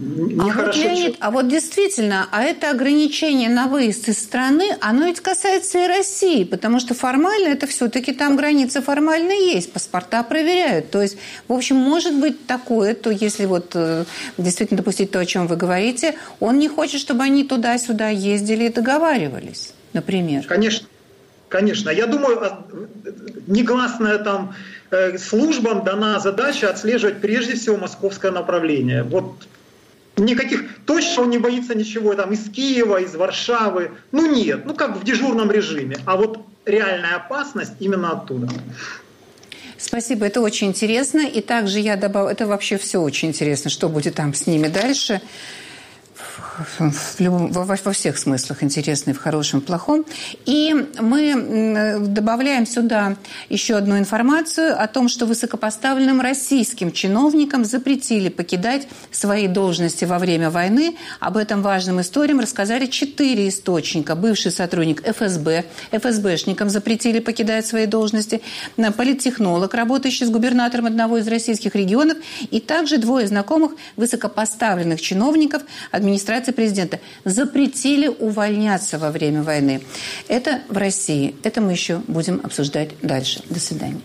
Леонид, вот действительно, это ограничение на выезд из страны, оно ведь касается и России, потому что формально это все-таки там границы формально есть, паспорта проверяют. То есть, в общем, может быть такое, то если вот действительно допустить то, о чем вы говорите, он не хочет, чтобы они туда-сюда ездили и договаривались, например. Конечно. Я думаю, негласная там службам дана задача отслеживать прежде всего московское направление. Вот никаких... Точно он не боится ничего там из Киева, из Варшавы. Нет. Как в дежурном режиме. А вот реальная опасность именно оттуда. Спасибо, это очень интересно. И также я добавлю, это вообще все очень интересно, что будет там с ними дальше. Во всех смыслах интересный, в хорошем, в плохом. И мы добавляем сюда еще одну информацию о том, что высокопоставленным российским чиновникам запретили покидать свои должности во время войны. Об этом важном историям рассказали 4 источника. Бывший сотрудник ФСБ, ФСБшникам запретили покидать свои должности, политтехнолог, работающий с губернатором одного из российских регионов, и также 2 знакомых высокопоставленных чиновников администрации президента запретили увольняться во время войны. Это в России. Это мы еще будем обсуждать дальше. До свидания.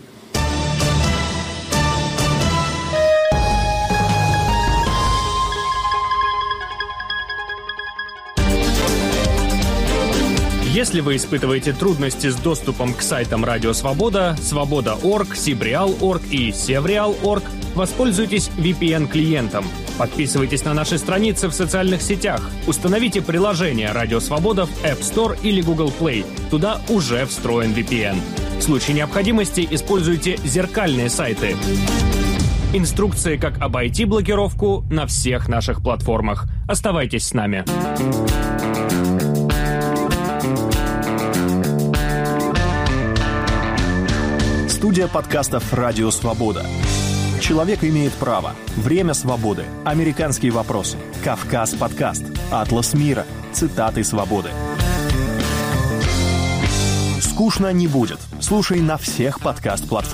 Если вы испытываете трудности с доступом к сайтам Радио Свобода, Свобода.орг, Сибреал.орг и Севреал.орг, воспользуйтесь VPN-клиентом. Подписывайтесь на наши страницы в социальных сетях. Установите приложение «Радио Свобода» в App Store или Google Play. Туда уже встроен VPN. В случае необходимости используйте зеркальные сайты. Инструкции, как обойти блокировку, на всех наших платформах. Оставайтесь с нами. Студия подкастов «Радио Свобода». Человек имеет право. Время свободы. Американские вопросы. Кавказ подкаст. Атлас мира. Цитаты свободы. Скучно не будет. Слушай на всех подкаст-платформах.